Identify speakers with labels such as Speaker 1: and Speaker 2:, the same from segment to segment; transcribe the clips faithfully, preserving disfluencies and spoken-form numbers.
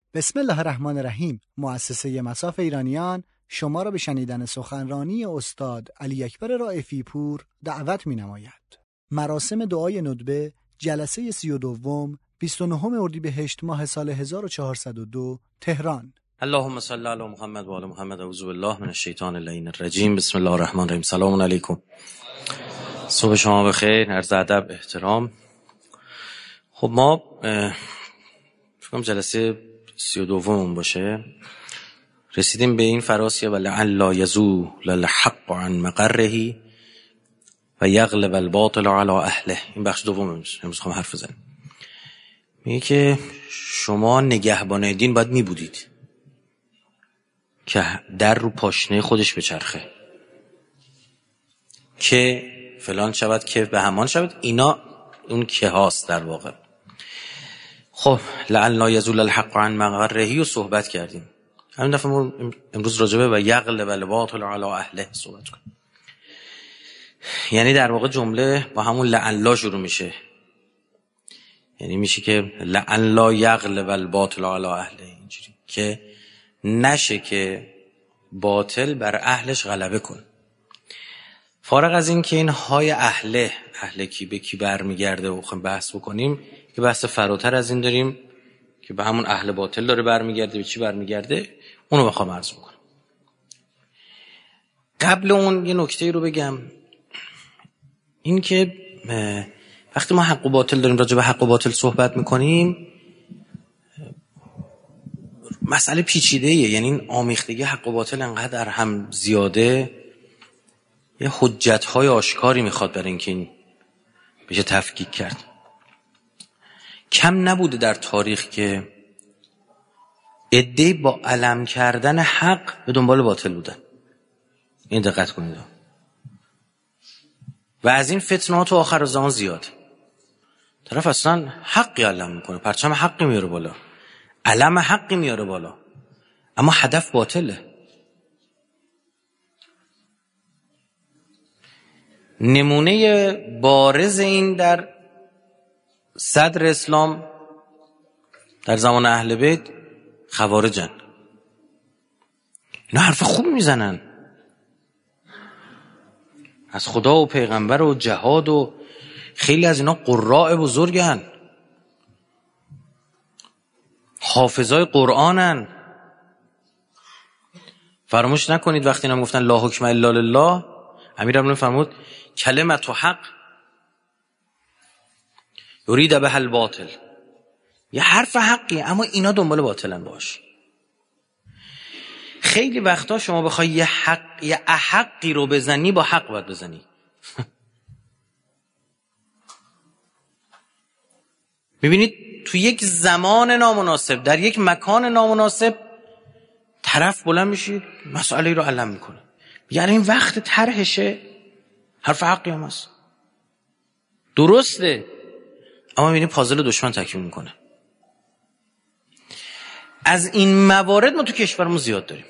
Speaker 1: بسم الله الرحمن الرحیم. مؤسسه مصاف ایرانیان شما را به شنیدن سخنرانی استاد علی اکبر رائفی پور دعوت می نماید. مراسم دعای ندبه جلسه سی و دوم بیست و نهم اردیبهشت ماه سال هزار و چهارصد و دو تهران.
Speaker 2: اللهم صل علی محمد و آل محمد. اعوذ بالله من الشیطان اللعین الرجیم. بسم الله الرحمن الرحیم. سلام علیکم. صبح شما بخیر. عرض ادب احترام. خب ما فکر کنم جلسه سی و دوم باشه، رسیدیم به این فراسیه: ولعل یزول الحق عن مقره و یغلب الباطل علی اهله. این بخش دوم امروز امروز خواهم حرف بزنم. میگه که شما نگهبان دین باید میبودید که در رو پاشنه خودش بچرخه، که فلان شود که به همان شود. اینا اون که هاست در واقع. خب لعل یزول الحق عن مقرهی رو صحبت کردیم. همین دفعه امروز راجبه و یغلب الباطل علی اهله صحبت کنیم. یعنی در واقع جمله با همون لعل شروع میشه، یعنی میشه که لعل یغلب الباطل علی اهله، اینجوری که نشه که باطل بر اهلش غلبه کن. فارغ از این که این های اهله اهله کی به کی برمیگرده و خواهیم بحث بکنیم، که بحث فراتر از این داریم که به همون اهل باطل داره برمیگرده، به چی برمیگرده اونو بخوام عرض بکنم. قبل اون یه نکته رو بگم، این که وقتی ما حق و باطل داریم راجع به حق و باطل صحبت میکنیم، مسئله پیچیده‌ایه. یعنی این آمیختگی حق و باطل انقدر هم زیاده، یه حجت‌های آشکاری میخواد برای اینکه این بشه تفکیک کرد. کم نبوده در تاریخ که عده‌ای با علم کردن حق به دنبال باطل بودن. این دقت کنید. و از این فتنات و آخر زمان زیاد. طرف اصلا حقی علم میکنه، پرچم حقی میاره بالا، علم حقی میاره بالا، اما هدف باطله. نمونه بارز این در صدر اسلام در زمان اهل بیت خوارجن. اینا حرف خوب میزنن از خدا و پیغمبر و جهاد، و خیلی از اینا قراء بزرگن، حافظای قرآنن. فراموش نکنید وقتی اینا گفتن لا حکم الا لله، امیرالمومنین فرمود کلمت حق یرید به الباطل. یه حرف حقی اما اینا دنبال باطلن باش. خیلی وقتا شما بخوای یه حق یه احقی رو بزنی، با حق باید بزنی. ببینید تو یک زمان نامناسب در یک مکان نامناسب طرف بلند میشه مسئله رو علم میکنه، یعنی این وقت طرحشه، حرف حقی هم هست، درسته، اما میبینی پازل دشمن تکمیل میکنه. از این موارد ما تو کشورمون زیاد داریم.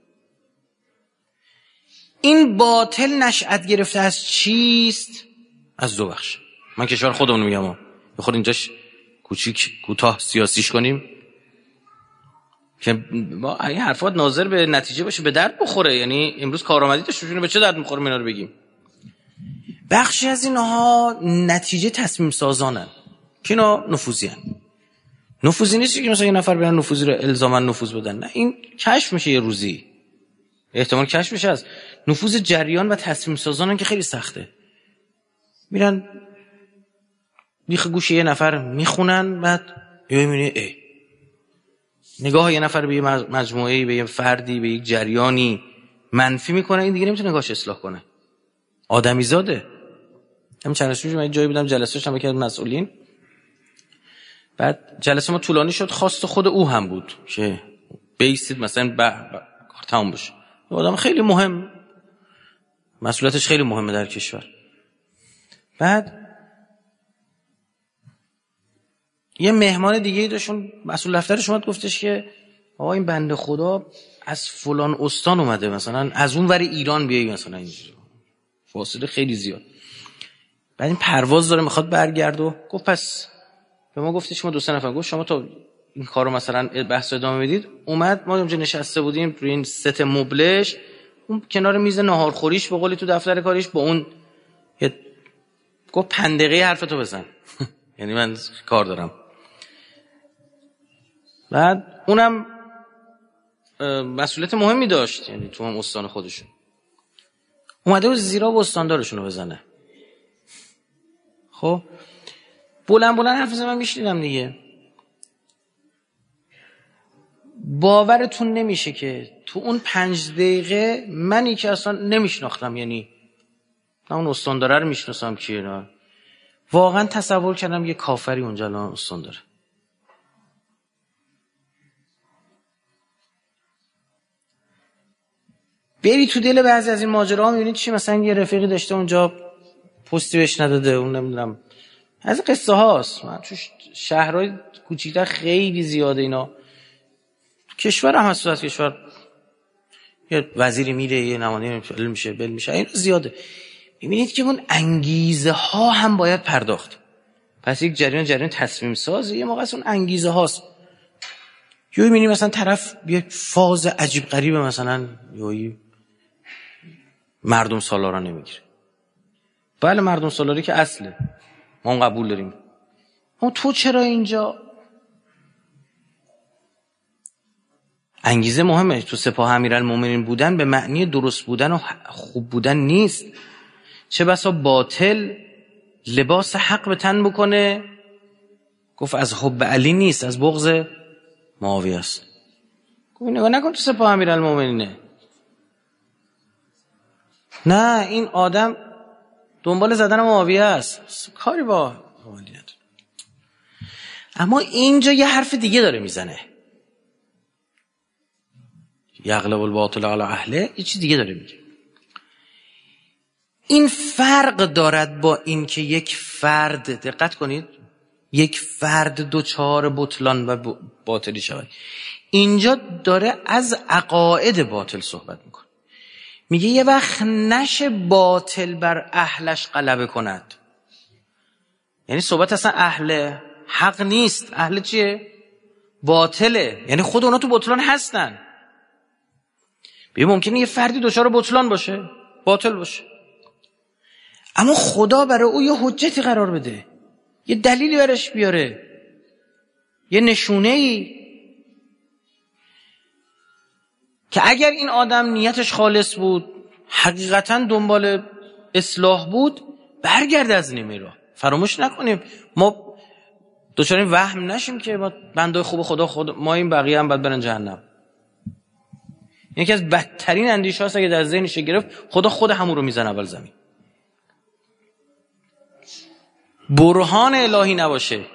Speaker 2: این باطل نشأت گرفته از چیست؟ از دو بخش. من کشور خودمون میگم، ما به خود اینجاش کوچیک کوتاه سیاسیش کنیم که ما این حرفات ناظر به نتیجه باشه، به درد بخوره. یعنی امروز کارآمدی داشتونه، به چه درد میخوره اینا رو بگیم. بخشی از اینها نتیجه تصمیم سازانن که اینا نفوذی هن. نفوذی نیست که مثلا یه نفر بیان نفوذی رو الزاما نفوذ بدن، نه، این کشف میشه یه روزی، احتمال کشف میشه. از نفوذ جریان و تصمیم سازانن که خیلی سخته. میرن بیخ گوشه یه نفر میخونن، بعد یه میبینی ای نگاه یه نفر به یه مجموعه‌ای، به یه فردی، به یک جریانی منفی میکنه، این دیگه نمیتونه نگاهش اصلاح کنه. آدمی زاده. همین چند روز من جایی بودم جلسه داشتم با یکی از مسئولین، بعد جلسه ما طولانی شد، خواست خود او هم بود که بیستید مثلا با کار تموم بشه. آدم خیلی مهم، مسئولیتش خیلی مهمه در کشور. بعد یه مهمان دیگه داشتون، مسئول دفترش اومد گفتش که آقا این بنده خدا از فلان استان اومده، مثلا از اون ور ایران بیایی، مثلا اینجوری فاصله خیلی زیاد. بعد این پرواز داره میخواد برگرد و گفت پس به ما گفتش ما دو سه نفر. گفت شما تا این کارو مثلا بحث ادامه بدید، اومد ما اونجا نشسته بودیم روی این ست مبلش، اون کنار میز ناهارخوریش به قولی تو دفتر کاریش با اون گفت پنج دقیقه حرفتو بزن یعنی من کار دارم. بعد اونم مسئولیت مهمی داشت، یعنی تو هم استان خودشون اومده بود زیرا و استاندارشونو بزنه. خب بلند بلند حرف من میشنیدم دیگه. باورتون نمیشه که تو اون پنج دقیقه منی که اصلا نمیشناختم، یعنی نه اون استانداره رو میشناسم کیه، نه واقعا تصور کردم یه کافری اونجا الان استانداره. بری تو دل بعضی از این ماجراها میبینید چی، مثلا یه رفیقی داشته اونجا پستی بهش نداده، اون نمیدونم از قصه هاست. من تو شهرهای کوچیک‌تر خیلی زیاده اینا، تو کشور هم هست، تو کشور یه وزیری میره یه نمونه بل میشه بل میشه این زیاده. میبینید که اون انگیزه ها هم باید پرداخت. پس یک جریان جریان تصمیم سازی، یه موقع اون انگیزه هاست. یه میبینی مثلا طرف یک فاز عجیب غریبه، مثلا یه مردم سالارا نمیگیره. بله مردم سالاری که اصله، ما اون قبول داریم، اما تو چرا اینجا؟ انگیزه مهمه. تو سپاه امیرالمومنین بودن به معنی درست بودن و خوب بودن نیست. چه بسا باطل لباس حق به تن بکنه، گفت از حب علی نیست، از بغض معاویه است. گفت نگاه نکن تو سپاه امیرالمومنینه، نه این آدم دنبال زدن معاویه است، کاری با معاویه. اما اینجا یه حرف دیگه داره میزنه، یغلب الباطل علی اهله، یه چیز دیگه داره میگه. این فرق دارد با این که یک فرد، دقت کنید، یک فرد دوچار بطلان و باطلی شود. اینجا داره از عقاید باطل صحبت میکنه. میگه یه وقت نشه باطل بر اهلش غلبه کند. یعنی صحبت اصلا اهل حق نیست، اهل چیه؟ باطله. یعنی خود اونا تو بطلان هستن. ببین ممکنه یه فردی دوچار بطلان باشه، باطل باشه، اما خدا برای او یه حجتی قرار بده، یه دلیلی برش بیاره، یه نشونه‌ای که اگر این آدم نیتش خالص بود، حقیقتا دنبال اصلاح بود، برگرده از نیمه راه. فراموش نکنیم ما دوچار این وهم نشیم که ما بنده خوب خدا خود ما، این بقیه هم باید برن جهنم. یکی از بدترین اندیشه هاست اگه در ذهنش گرفت، خدا خود همون رو میزنه اول زمین. برهان الهی نباشه،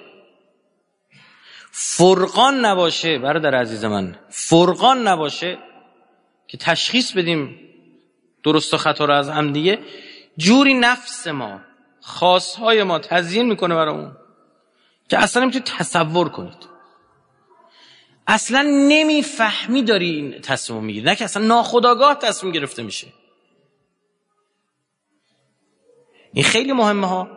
Speaker 2: فرقان نباشه، برادر عزیز من، فرقان نباشه که تشخیص بدیم درست و خطا رو از هم دیگه، جوری نفس ما، خواستهای ما تزیین میکنه برامون که اصلا نمیتونید تصور کنید. اصلا نمیفهمی داری این تصمیم میگیری، نه که اصلا ناخودآگاه تصمیم گرفته میشه. این خیلی مهمه ها.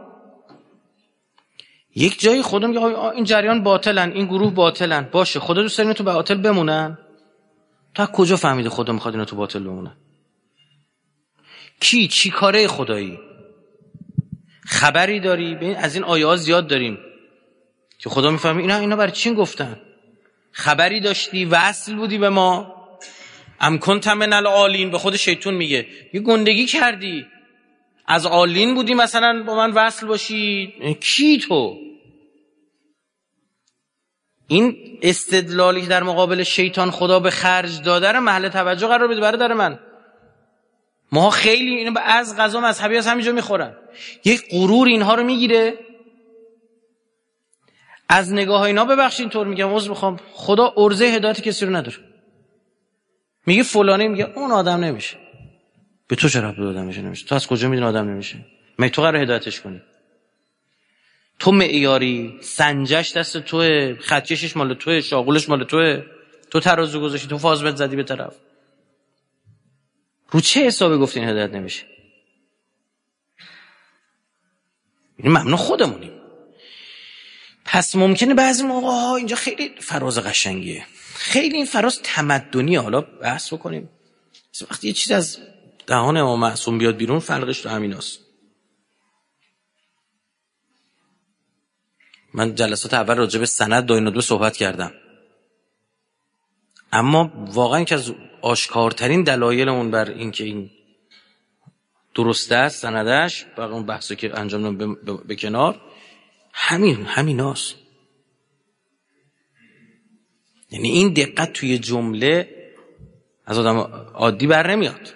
Speaker 2: یک جایی خودم میگه این جریان باطلن، این گروه باطلن، باشه خدا دوست داره اینا تو باطل بمونن. تا کجا فهمیده خدا میخواد اینا تو باطل بمونن؟ کی چی کاره خدایی؟ خبری داری؟ ببین از این آیه ها زیاد داریم که خدا میفهمه اینا اینا برای چی گفتن. خبری داشتی؟ وصل بودی به ما؟ ام کنت من العالین، به خود شیطان میگه یه گندگی کردی، از عالین بودی مثلا با من وصل باشی؟ کی تو؟ این استدلالی که در مقابل شیطان خدا به خرج داده رو محل توجه قرار بده. برادر من، ما خیلی اینو از غذا مذهبی از همینجا میخورن، یک غرور اینها رو میگیره. از نگاه اینا ببخشید اینطور میگم، عذر میخوام، خدا ارزه هدایت کسی رو نداره. میگه فلانی، میگه اون آدم نمیشه. به تو چرا به آدم میشه نمیشه؟ تو از کجا میدونی آدم نمیشه؟ می تو قراره هدایتش کنی؟ تو معیاری، سنجش دست توئه، خطکشش مال توئه، شاغلش مال توئه، تو ترازو گذاشتی، تو فازمت زدی به طرف. رو چه حسابی گفتی این هدایت نمیشه؟ این ممنون خودمونیم. پس ممکنه بعضی موقع ها اینجا خیلی فراز قشنگیه، خیلی این فراز تمدنیه. حالا بحث بکنیم وقتی یه چیز از دهان امام معصوم بیاد بیرون فرقش تو همیناست. من جلسات اول راجع به سند دای ندبه صحبت کردم، اما واقعا که از آشکارترین دلایل اون بر این که این درسته است سندش، باقی اون بحثی که انجام دادم به, به کنار، همین همیناست. یعنی این دقت توی جمله از آدم عادی بر نمیاد.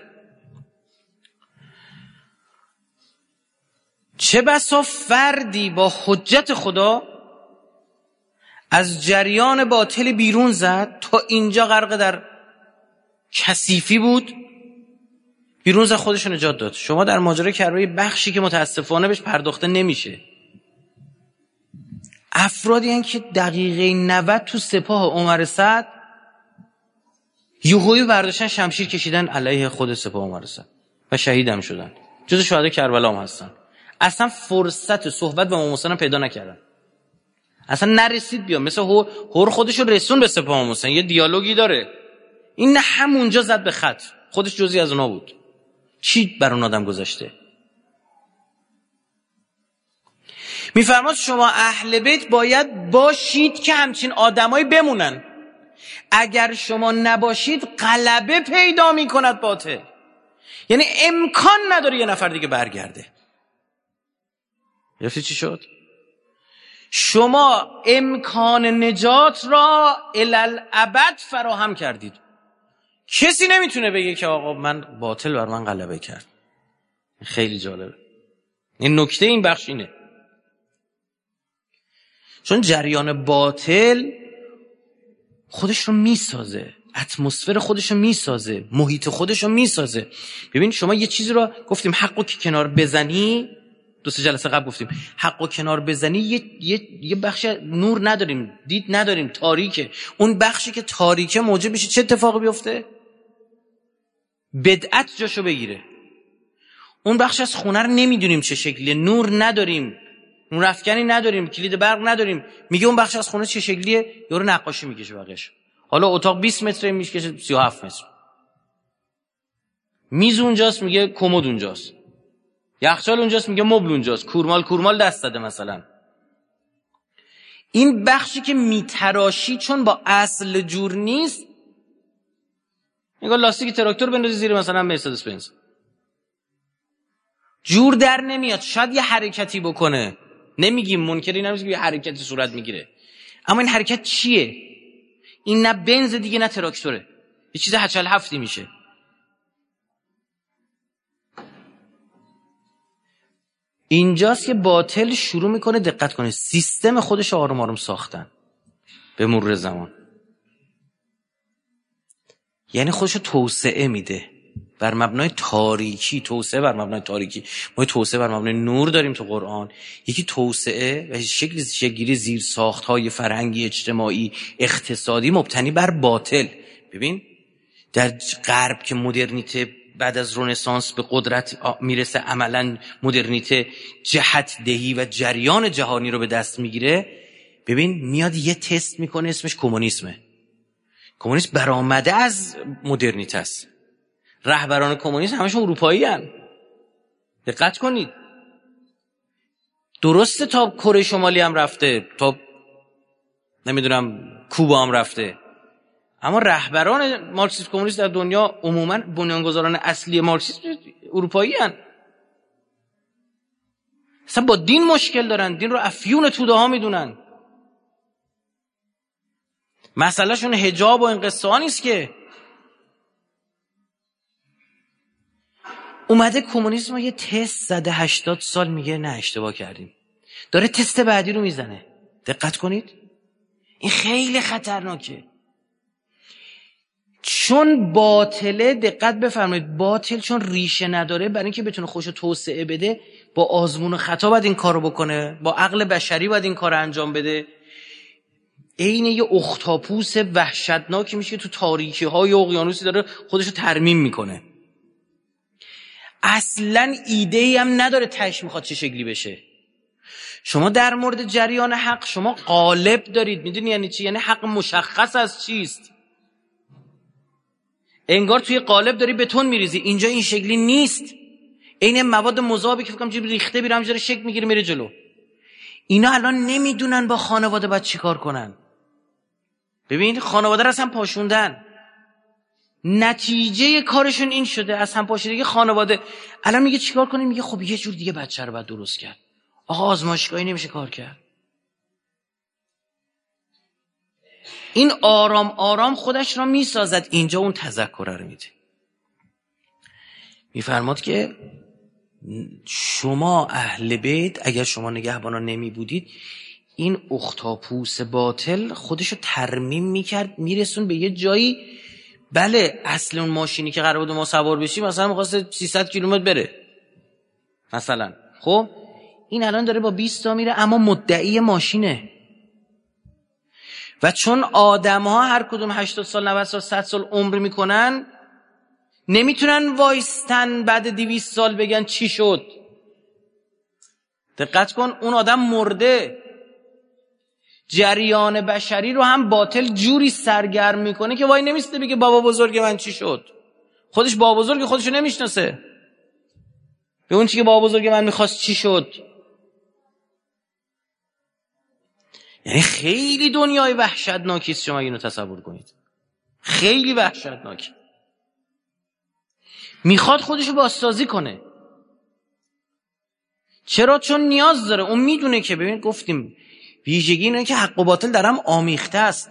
Speaker 2: چه بسا فردی با حجت خدا از جریان باطل بیرون زد، تا اینجا غرق در کثیفی بود، بیرون زد خودش نجات داد. شما در ماجرای کربلای بخشی که متاسفانه بهش پرداخته نمیشه، افرادی هستند که دقیقه نود تو سپاه عمر سعد یهویی برداشتن شمشیر کشیدن علیه خود سپاه عمر سعد و شهید هم شدن، جز شهدای کربلا هم هستن. اصلا فرصت صحبت با امام حسین پیدا نکردن، اصلا نرسید بیا. مثل هور خودشو رسون به سپاه امام حسین، یه دیالوگی داره، این نه همونجا زد به خط، خودش جزئی از اونا بود. چی بر اون آدم گذشته؟ میفرماد شما اهل بیت باید باشید که همچین آدمایی بمونن، اگر شما نباشید غلبه پیدا میکند باطل. یعنی امکان نداره یه نفر دیگه برگرده. یافتی چی شد؟ شما امکان نجات را الالعبد فراهم کردید. کسی نمیتونه بگه که آقا من باطل بر من غلبه کرد. خیلی جالبه. این نکته این بخش اینه، چون جریان باطل خودش رو میسازه، اتمسفر خودش رو میسازه، محیط خودش رو میسازه. ببین شما یه چیزی رو گفتیم حقو که کنار بزنی، دو سه جلسه قبل گفتیم حقو کنار بزنی، یه یه یه بخش نور نداریم، دید نداریم، تاریکه. اون بخشی که تاریکه موجب میشه چه اتفاقی بیفته؟ بدعت جاشو بگیره. اون بخش از خونه رو نمیدونیم چه شکلیه، نور نداریم، نور افکنی نداریم، کلید برق نداریم، میگه اون بخش از خونه چه شکلیه؟ یارو نقاشی میکشه بقیش. حالا اتاق بیست متره میکشه سی و هفت متر، میز اونجاست میگه کمد اونجاست، یخچال اونجاست میگه مبل اونجاست، کورمال کورمال دست داده مثلا. این بخشی که میتراشی چون با اصل جور نیست، میگه لاستیک تراکتور بندازی زیر مثلا مرسدس بنز، جور در نمیاد. شاید یه حرکتی بکنه، نمیگیم منکری نمیگیم، یه حرکتی صورت میگیره، اما این حرکت چیه؟ این نه بنز دیگه نه تراکتوره، یه چیز هچل هفتی میشه. اینجاست که باطل شروع میکنه، دقت کنه، سیستم خودش آروم آروم ساختن به مرور زمان. یعنی خودشو توسعه میده بر مبنای تاریکی، توسعه بر مبنای تاریکی. ما توسعه بر مبنای نور داریم تو قرآن، یکی توسعه و شکل شکلی زیر ساخت‌های فرهنگی، اجتماعی، اقتصادی مبتنی بر باطل. ببین در غرب که مدرنیته بعد از رنسانس به قدرت میرسه، عملاً مدرنیته جهت دهی و جریان جهانی رو به دست میگیره، ببین میاد یه تست میکنه اسمش کمونیسمه. کمونیسم برآمده از مدرنیته است. رهبران کمونیسم همشون اروپایی هن. دقت کنید، درسته تا کره شمالی هم رفته، تا نمیدونم کوبا هم رفته، اما رهبران مارکسیسم کمونیست در دنیا عموما بنیانگذاران اصلی مارکسیسم اروپایی هن. اصلا با دین مشکل دارن، دین رو افیون توده ها میدونن. مسئله شون حجاب و این قصه ها نیست که. اومده کمونیسم رو یه تست زده هشتاد سال، میگه نه اشتباه کردیم، داره تست بعدی رو میزنه. دقت کنید، این خیلی خطرناکه، چون باطله. دقت بفرمایید، باطل چون ریشه نداره، برای اینکه بتونه خودشو توسعه بده با آزمون و خطا باید این کارو بکنه، با عقل بشری باید این کارو انجام بده. عین یه اختاپوس وحشتناکی میشه که تو تاریکی های اقیانوسی داره خودشو ترمیم میکنه، اصلا ایده ای هم نداره تهش میخواد چه شکلی بشه. شما در مورد جریان حق شما قالب دارید. میدونی یعنی چی؟ یعنی حق مشخص از چیست. انگار توی قالب داری بتون میریزی، اینجا این شکلی نیست. این مواد مذابی که فکرم جیب ریخته میره همینجوری شکل میگیره میره جلو. اینا الان نمیدونن با خانواده باید چی کار کنن. ببین خانواده رو اصلا پاشوندن، نتیجه کارشون این شده از هم پاشیدگی خانواده. الان میگه چیکار کنیم؟ میگه خب یه جور دیگه بچه رو باید درست کرد. آقا آزمایشگاهی نمیشه کار کرد. این آرام آرام خودش را میسازد. اینجا اون تذکر رو میده. میفرماد که شما اهل بیت اگر شما نگهبانان نمی بودید، این اختاپوس باطل خودشو ترمیم میکرد میرسون به یه جایی. بله اصل اون ماشینی که قرار بود ما سوار بشیم مثلا می‌خواسته سیصد کیلومتر بره مثلا، خب این الان داره با بیست تا میره اما مدعی ماشینه. و چون آدم ها هر کدوم هشتاد سال نود سال صد سال عمر میکنن، نمیتونن وایستن بعد دویست سال بگن چی شد. دقت کن اون آدم مرده. جریان بشری رو هم باطل جوری سرگرم میکنه که وای نمیسته بگه بابا بزرگ من چی شد. خودش بابا بزرگ خودشو نمیشناسه. به اون چی که بابا بزرگ من میخواست چی شد. یعنی خیلی دنیای وحشتناکی است شما اینو تصور کنید. خیلی وحشتناکی. میخواد خودشو بازسازی کنه. چرا؟ چون نیاز داره. اون میدونه که ببین گفتیم ویژگی اینه که حق و باطل در هم آمیخته است.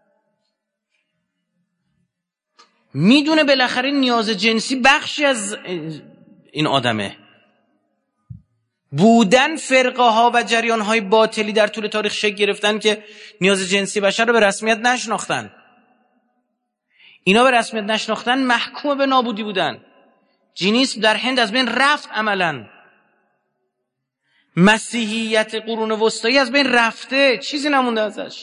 Speaker 2: میدونه بالاخره نیاز جنسی بخشی از این آدمه. بودن فرقه ها و جریان های باطلی در طول تاریخ شکل گرفتن که نیاز جنسی بشر رو به رسمیت نشناختن. اینا به رسمیت نشناختن محکوم به نابودی بودن. جنیسم در هند از بین رفت عملاً. مسیحیت قرون وسطایی از بین رفته، چیزی نمونده ازش.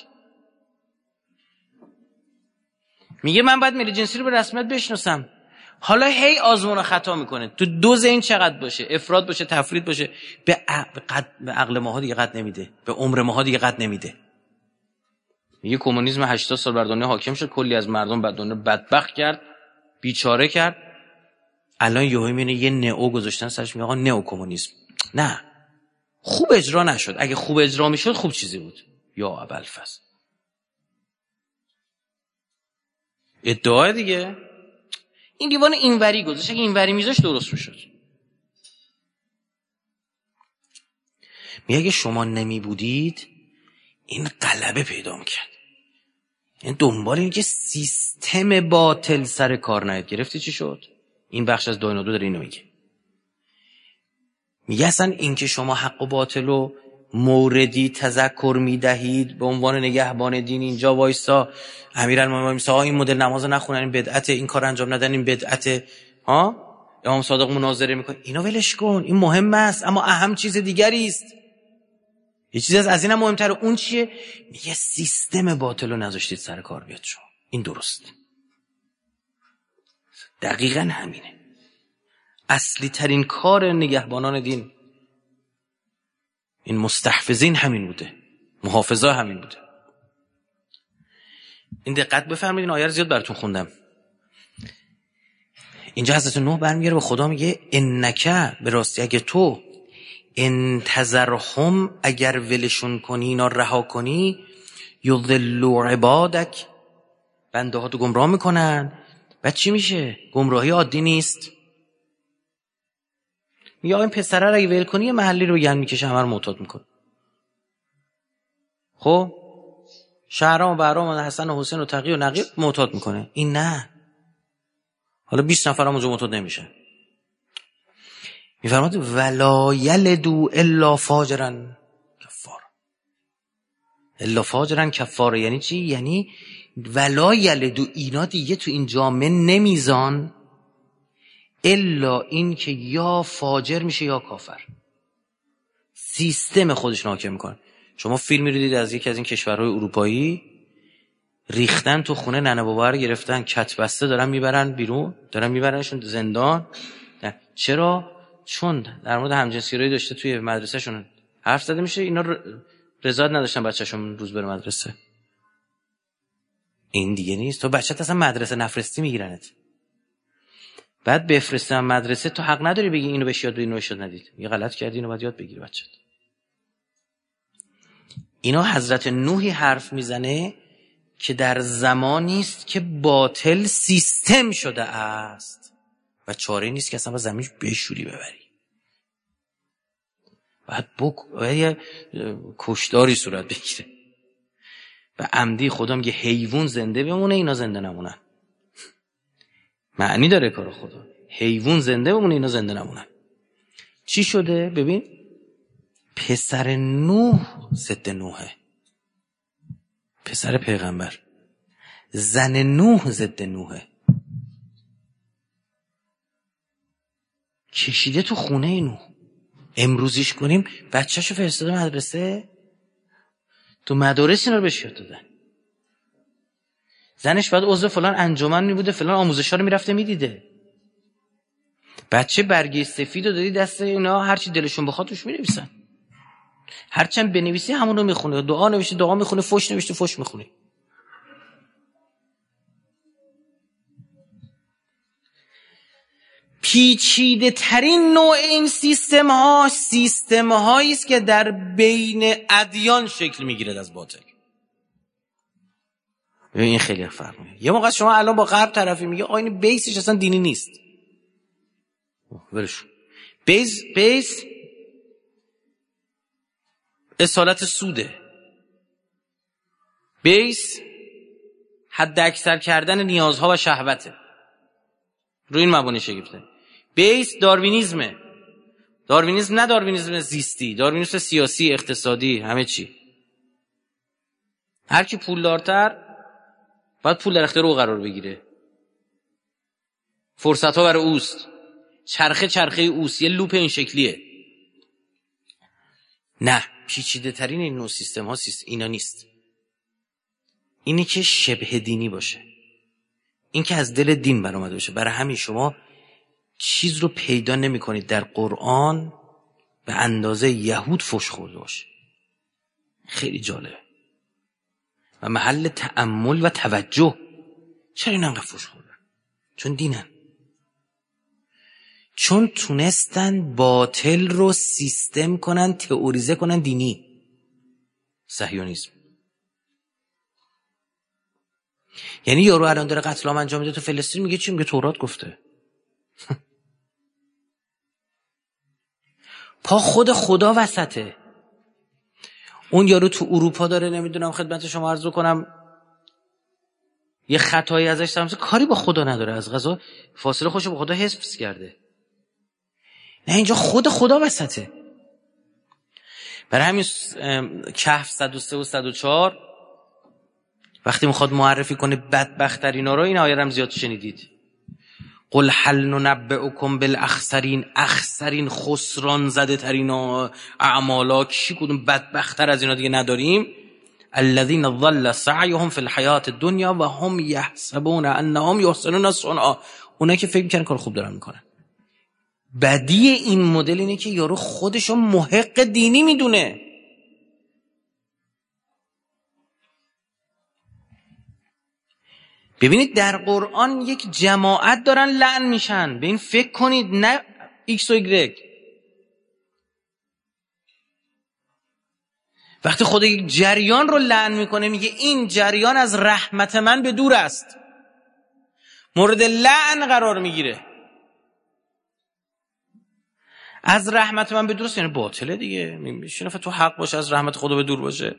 Speaker 2: میگه من باید میل جنسی رو به رسمیت بشناسم. حالا هی آزمون و خطا میکنه. تو دوز این چقدر باشه، افراد باشه تفرید باشه، به عقل, به عقل ماها دیگه قد نمیده، به عمر ماها دیگه قد نمیده. میگه کمونیسم هشتاد سال بر دنیا حاکم شد، کلی از مردم بر دنیا بدبخت کرد، بیچاره کرد. الان یهو میبینه یه نئو گذاشتن سرش، میگه آقا نئو کمونیسم. نه، خوب اجرا نشد. اگه خوب اجرا میشد خوب چیزی بود. یا ابوالفضل ادعا دیگه. این دیوان اینوری گذاشت، اگه اینوری میذاشت درست میشد. میگه اگه شما نمی بودید این غلبه پیدا میکرد. این دنبال این که سیستم باطل سر کار نیاد. گرفتی چی شد؟ این بخش از داینادو داره اینو میگه. میگه اصلا این که شما حق و باطل رو موردی تذکر میدهید به عنوان نگهبان دین، اینجا وایسا امیرالمومنین وایسا این مدل نماز نخونن این بدعته، این کار انجام ندن این بدعته، ها امام صادق مناظره میکنه، اینا ولش کن، این مهم است اما اهم چیز دیگری است. یه چیز از از اینم مهمتره. اون چیه؟ میگه سیستم باطل رو نذاشتید سر کار بیاد شما. این درست. دقیقاً همینه. اصلی ترین کار نگهبانان دین، این مستحفظین همین بوده، محافظا همین بوده. این دقت بفرمایید، این آیه رو زیاد براتون خوندم. اینجا حضرت نوح برمیگره به خدا میگه انک، به راستی اگه تو انتظرهم، اگر ولشون کنی اینا رها کنی، یضلوا عبادک، بنده ها تو گمراه میکنن. بعد چی میشه؟ گمراهی عادی نیست. میگه این پسره رو اگه ول کنی یه محلی رو گن میکشه، همه رو معتاد میکنه. خب شهرام و بهرام و حسن و حسین و تقی و نقی معتاد میکنه. این نه. حالا بیست نفر هم اونجا معتاد نمیشه. میفرماد ولا یلدوا الا فاجرا کفار. الا فاجرا کفار یعنی چی؟ یعنی ولا یلدوا، اینا دیگه تو این جامعه نمیزان الا این که یا فاجر میشه یا کافر. سیستم خودش حاکم میکنه. شما فیلمی رو دیدید از یکی از این کشورهای اروپایی، ریختن تو خونه ننه بابا رو گرفتن، کت بسته دارن میبرن بیرون، دارن میبرنشون زندان. چرا؟ چون در مورد همجنسگرایی داشته توی مدرسهشون حرف زده میشه اینا رضایت نداشتن بچه‌شون روز بره مدرسه. این دیگه نیست. تو بچه‌ت اصلا مدرسه نفرستی میگیرنت، بعد بفرستن مدرسه، تو حق نداری بگی اینو بهش یاد بدید اینو بهش یاد ندید. یه غلط کردی اینو باید یاد بگیری بچه‌ت. اینا حضرت نوحی حرف میزنه که در زمانی است که باطل سیستم شده است و چاره نیست که اصلا با زمینش بشوری ببری. باید بک... باید کشداری صورت بگیره. و عمدی خدا میگه حیوان زنده بمونه اینا زنده نمونن. معنی داره کار خدا. حیوان زنده بمونه اینا زنده نمونن. چی شده؟ ببین پسر نوح ضد نوحه، پسر پیغمبر. زن نوح ضد نوحه، کشیده تو خونه نوح. امروزیش کنیم بچه‌شو فرستاده مدرسه، تو مدارس اینا رو بهش یاد دادن. زنش بعد عضو فلان انجمن می بوده، فلان آموزش‌ها رو میرفته میدیده. بچه برگه سفید رو دادی دست اینا، هرچی دلشون بخواد توش مینویسن. هرچند بنویسی همون رو میخونه، دعا نوشته دعا میخونه، فوش نوشته فوش میخونه. پیچیده ترین نوع این سیستم ها سیستم هایی است که در بین ادیان شکل میگیرد از باطل. این خیلی فرق میکنه. یه موقع شما الان با غرب طرفی میگه آ این بیسش اصلا دینی نیست. ولش. بیس بیس اصالت سوده. بیس حد اکثر کردن نیازها و شهوته. روی این مبانی شکل گرفته. بیس داروینیزمه. داروینیزم نه داروینیزم زیستی، داروینیزم سیاسی، اقتصادی، همه چی. هر کی پولدارتر باید پول در اختیار او قرار بگیره. فرصت ها برای اوست. چرخه چرخه اوست. یه لوپ این شکلیه. نه، پیچیده ترین این نوع سیستم ها سیست اینا نیست. اینی که شبه دینی باشه، این که از دل دین برآمده باشه. برای همین شما چیز رو پیدا نمی کنید در قرآن به اندازه یهود فحش خورده باشه. خیلی جالبه و محل تأمل و توجه. چرا این انقدر فحش خوردن؟ چون دینن، چون تونستن باطل رو سیستم کنن، تئوریزه کنن دینی. صهیونیسم. یعنی یارو الان داره قتل عام انجام میده تو فلسطین، میگه چی؟ میگه تورات گفته. پا خود خدا وسطه. اون یارو تو اروپا داره، نمیدونم خدمت شما عرض کنم یه خطایی ازش سمسه، کاری با خدا نداره، از قضا فاصله خوشو با خدا حفظ کرده. نه، اینجا خود خدا وسطه. برای همین کهف صد و سه و صد و چهار وقتی میخواد معرفی کنه بدبخت ترینا رو، این آیه هم زیاد شنیدید. قل هل ننبئکم بالاخسرین، اخسرین خسران زده ترین اعمالا، کی کدوم بدبخت‌تر از اینا دیگه نداریم؟ الذين ضل سعيهم في الحياة الدنيا وهم يحسبون انهم يحسنون صنعا. اونا که فکر میکنن کار خوب دارن میکنن. بدی این مدل اینه که یارو خودشو محق دینی میدونه. ببینید در قرآن یک جماعت دارن لعن میشن، به این فکر کنید، نه ایکس و ایگرگ. وقتی خدا یک جریان رو لعن میکنه میگه این جریان از رحمت من به دور است، مورد لعن قرار میگیره. از رحمت من به دور است یعنی باطله دیگه. میشه تو حق باشه از رحمت خدا به دور باشه.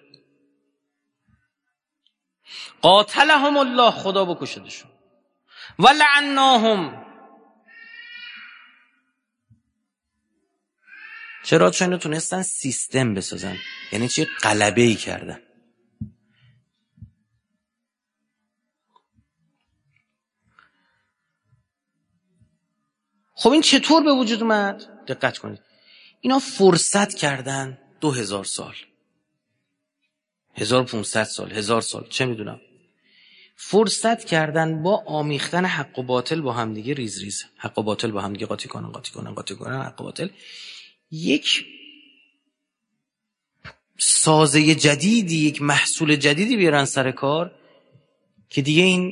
Speaker 2: قاتلهم الله، خدا بکشدشون. و لعناهم. چرا؟ چون تونستن سیستم بسازن. یعنی چی؟ غلبه‌ای کردن. خب این چطور به وجود اومد؟ دقت کنید. اینا فرصت کردن دو هزار سال، هزار و پونصد سال، هزار سال، چه میدونم. فرصت کردن با آمیختن حق و باطل با هم دیگه ریز ریز. حق و باطل با هم دیگه قاطی کنن قاطی کنن قاطی کنن حق و باطل. یک سازه جدیدی، یک محصول جدیدی بیارن سر کار که دیگه این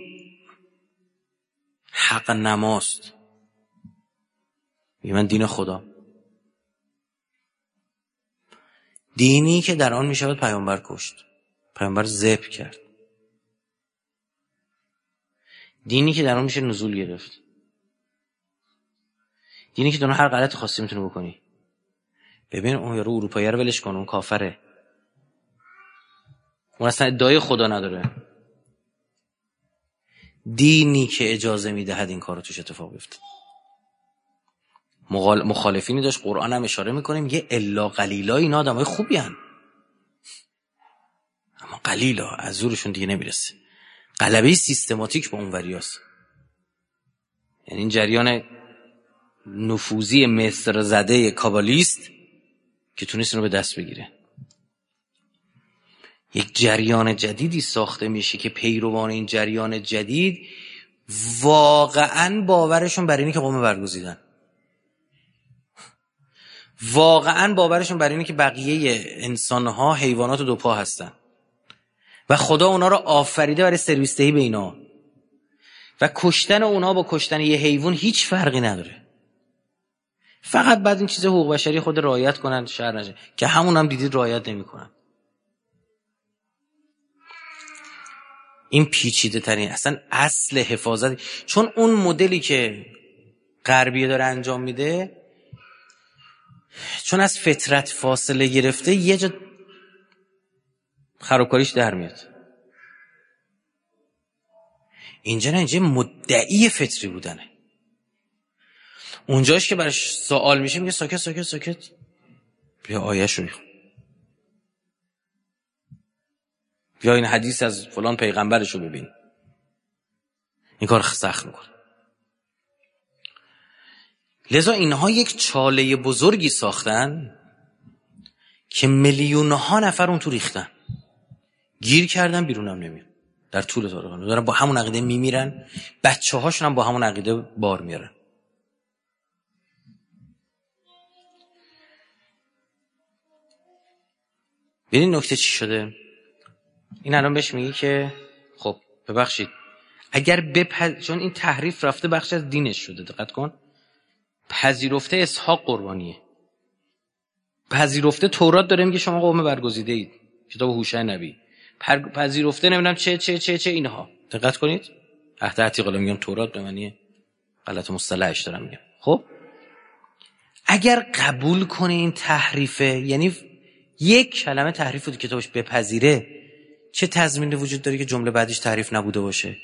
Speaker 2: حق نماست. میگه من دین خدا، دینی که در آن میشود پیامبر کشت، پیامبر ذبح کرد، دینی که در آن میشه نزول گرفت، دینی که در آن هر غلطی خواستی میتونی بکنی. ببین اون یارو اروپایی رو ولش کن، اون کافره، اون اصلا ادعای خدا نداره. دینی که اجازه میدهد این کارو توش اتفاق بیفته. مخالفینی داشت، قرآن هم اشاره میکنه میگه الا قلیلا، اینا آدمای خوبی هن، اما قلیلا از زورشون دیگه نمیرسه. غلبه سیستماتیک با اون وریاست. یعنی این جریان نفوذی مصر زده کابالیست که تونست اینو به دست بگیره. یک جریان جدیدی ساخته میشه که پیروان این جریان جدید واقعا باورشون بر اینه که قوم برگزیدن، واقعا باورشون بر اینه که بقیه انسانها حیوانات دو پا هستن و خدا اونا رو آفریده برای سرویس دهی به اینا و کشتن اونا با کشتن یه حیوان هیچ فرقی نداره. فقط بعد این چیز حقوق بشری خود رعایت کنن شر نشه، که همون هم دیدید رعایت نمیکنن. این پیچیده ترین اصلا اصل حفاظت، چون اون مدلی که غربیه داره انجام میده، چون از فطرت فاصله گرفته، یه جا خرابکاریش در میاد. اینجا نه، اینجا مدعی فطری بودنه. اونجاش که براش سوال میشه میگه ساکت ساکت ساکت، بیا آیه‌شو میخون، بیا این حدیث از فلان پیغمبرشو ببین. این کار سخت میکنه. لذا اینها یک چاله بزرگی ساختن که میلیون ها نفر اون تو ریختن، گیر کردن، بیرونم نمیان. در طول تاریخ دارن با همون عقیده میمیرن، بچه هاشون هم با همون عقیده بار میارن. ببین نکته چی شده. این الان بهش میگی که خب ببخشید اگر بپذ... چون این تحریف رفته بخش از دینش شده، دقت کن، پذیرفته اسحاق قربانیه، پذیرفته تورات داره میگه شما قوم برگزیده اید، کتاب هوشع نبی، پذیرفته نمیدونم چه چه چه چه اینها. دقت کنید، عهد عتیق رو میگم، تورات به معنی غلط مصطلحش دارم میگم. خب اگر قبول کنه این تحریفه، یعنی یک کلمه تحریف رو کتابش بپذیره، چه تضمینی وجود داره که جمله بعدیش تحریف نبوده باشه؟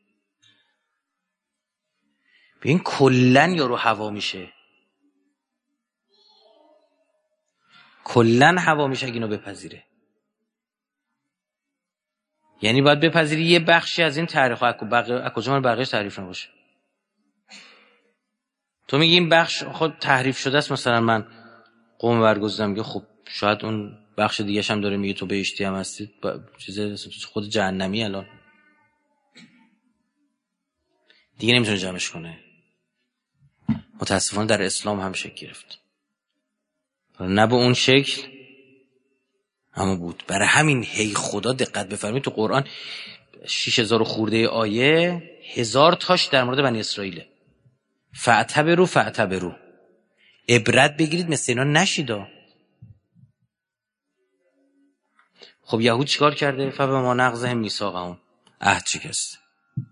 Speaker 2: ببین کلن یارو هوا میشه، کلن هوا میشه اگه اینو بپذیره. یعنی باید بپذیری یه بخشی از این تحریف ها از کجا من بقیه‌اش تحریف نباشه. تو میگی این بخش خود تحریف شده است، مثلا من قوم برگزیدم، میگه خب شاید اون بخش دیگه هم داره میگه تو بهشتی هم هستی، چیز خود جهنمی الان دیگه نمیتونه جمعش کنه. متاسفانه در اسلام هم شکل گرفت، نه به اون شکل اما بود. برای همین هی خدا دقت بفرمایید تو قرآن شش هزار خورده آیه، هزار تاش در مورد بنی اسرائیله. فاعتبروا فاعتبروا، عبرت بگیرید مثل اینا نشیدا. خب یهود چیکار کرده؟ فبما نقضهم میثاقهم، عهد شکست.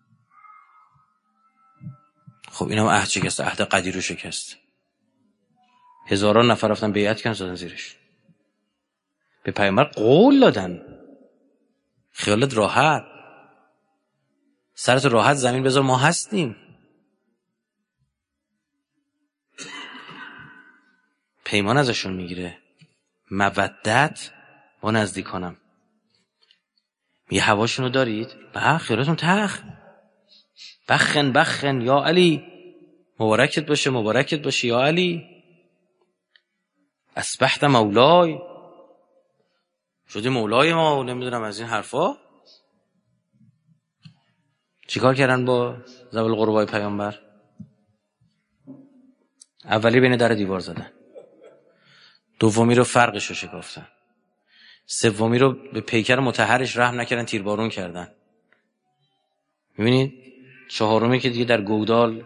Speaker 2: خب اینا هم عهد شکست، عهد قدیر رو شکست. هزاران نفر رفتن بیعت کردن زدن زیرش، به پیامبر قول دادن. خیالت راحت، سرت راحت، زمین بذار ما هستیم. پیمان ازشون میگیره، مودت با نزدیکانم. میگه هواشونو دارید؟ به خیالتون تخ بخن بخن یا علی، مبارکت باشه مبارکت باشه یا علی، اصبحت مولای، شدی مولای ما، نمیدونم از این حرفا. چیکار کردن با ذوی القربای پیامبر؟ اولی بین در دیوار زدن، دومی رو فرقش رو شکافتن، سومی رو به پیکر مطهرش رحم نکردن، تیربارون کردن. میبینید چهارمی که دیگه در گودال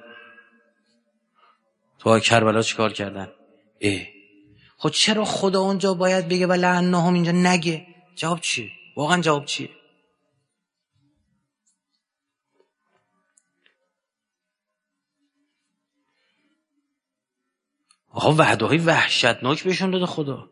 Speaker 2: تو کربلا چیکار کردن؟ اه خب چرا خدا اونجا باید بگه و لعناهم اینجا نگه؟ جواب چیه؟ واقعا جواب چیه؟ آقا وعده‌های وحشتناک بهشون داده خدا.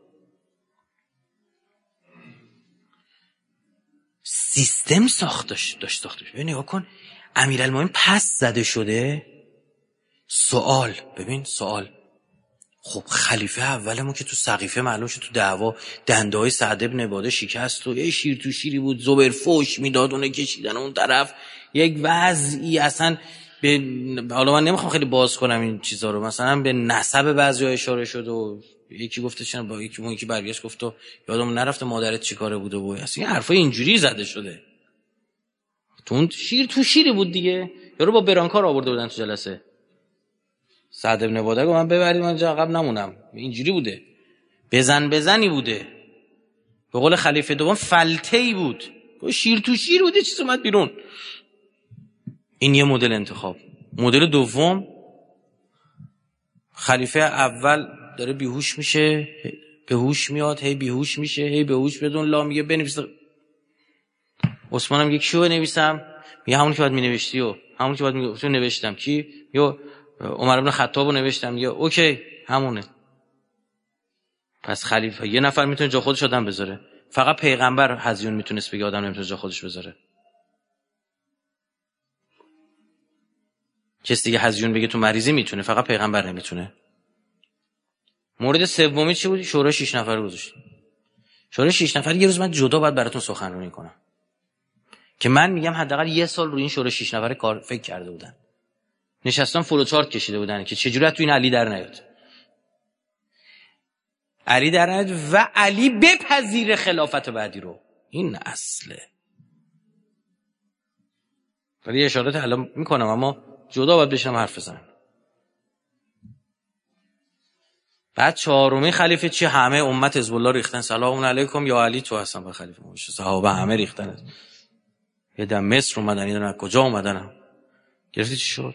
Speaker 2: سیستم ساخت داشت داشت ساخته شده. نگاه کن امیرالمومنین پس زده شده. سوال ببین سوال خب خلیفه اولمون که تو سقیفه معلوم شد تو دعوا دنده‌های سعد بن عباده شکست و یه شیر تو شیری بود، زبیر فوش میداد اون کشیدن اون طرف، یک وضعی اصلا به حالا من نمیخوام خیلی باز کنم این چیزا رو، مثلا به نسب بعضی‌ها اشاره شد و یکی گفته چن با یکی اون یکی برگشت گفت تو یادم نرفته مادرت چیکاره بوده و اصلا این حرفای اینجوری زده شده. تو اون شیر تو شیری بود دیگه، یارو با برانکار آورده بودن تو جلسه. سعد بن عباده گفت من ببرید من جا عقب نمونم. اینجوری بوده، بزن بزنی بوده، به قول خلیفه دوم فلته‌ای بود، شیر تو شیر بوده، چیز اومد بیرون. این یه مدل انتخاب. مدل دوم خلیفه اول داره بیهوش میشه، به هوش میاد، هی بیهوش میشه، هی به هوش بدون لا میگه بنویس. عثمان هم یک شو بنویسم، میگه همون که بعد مینوشتی و همون که بعد میگه تو نوشتم کی؟ یا عمر بن خطاب رو نوشتم، یا اوکی همونه. پس خلیفه یه نفر میتونه جا خودش آدم بذاره، فقط پیغمبر هزیون میتونست بگه آدم نمیتونه جا خودش بذاره. کسی دیگه هزیون بگه تو مریضی میتونه، فقط پیغمبر نمیتونه. مورد سومی چی بود؟ شورای شش نفره گذاشت. شورای شش نفره یه روز من جدا باید براتون سخنرانی کنم که من میگم حداقل یه سال روی این شورای شش نفره کار فکر کرده بودن، نشستن فلوچارت کشیده بودن که چجوری تو این علی در نیاد، علی در نیاد و علی بپذیره خلافت بعدی رو. این اصله. ولی اشارات الان میکنم اما جدا باید بشنم حرف بزنم. بعد چهارمی خلیفه چی؟ همه امت حزب الله ریختن سلام علیکم یا علی تو هستن با خلیفه مباشر، صحابه همه ریختن. یه دم مصر اومدن، یه دم کجا اومدن. گرفتی چی شد؟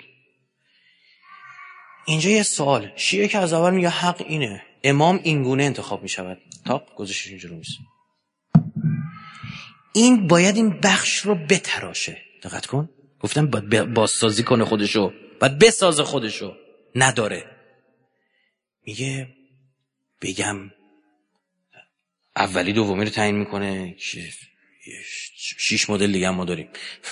Speaker 2: اینجا یه سوال، شیعه که از اول میگه حق اینه امام اینگونه انتخاب میشود، تا گذاشتش اینجوری میشه. این باید این بخش رو بتراشه. دقت کن گفتم باید بازسازی کنه خودشو، باید بسازه خودشو، نداره. میگه بگم اولی دومی رو تعیین میکنه، شیش مدل دیگه هم ما داریم.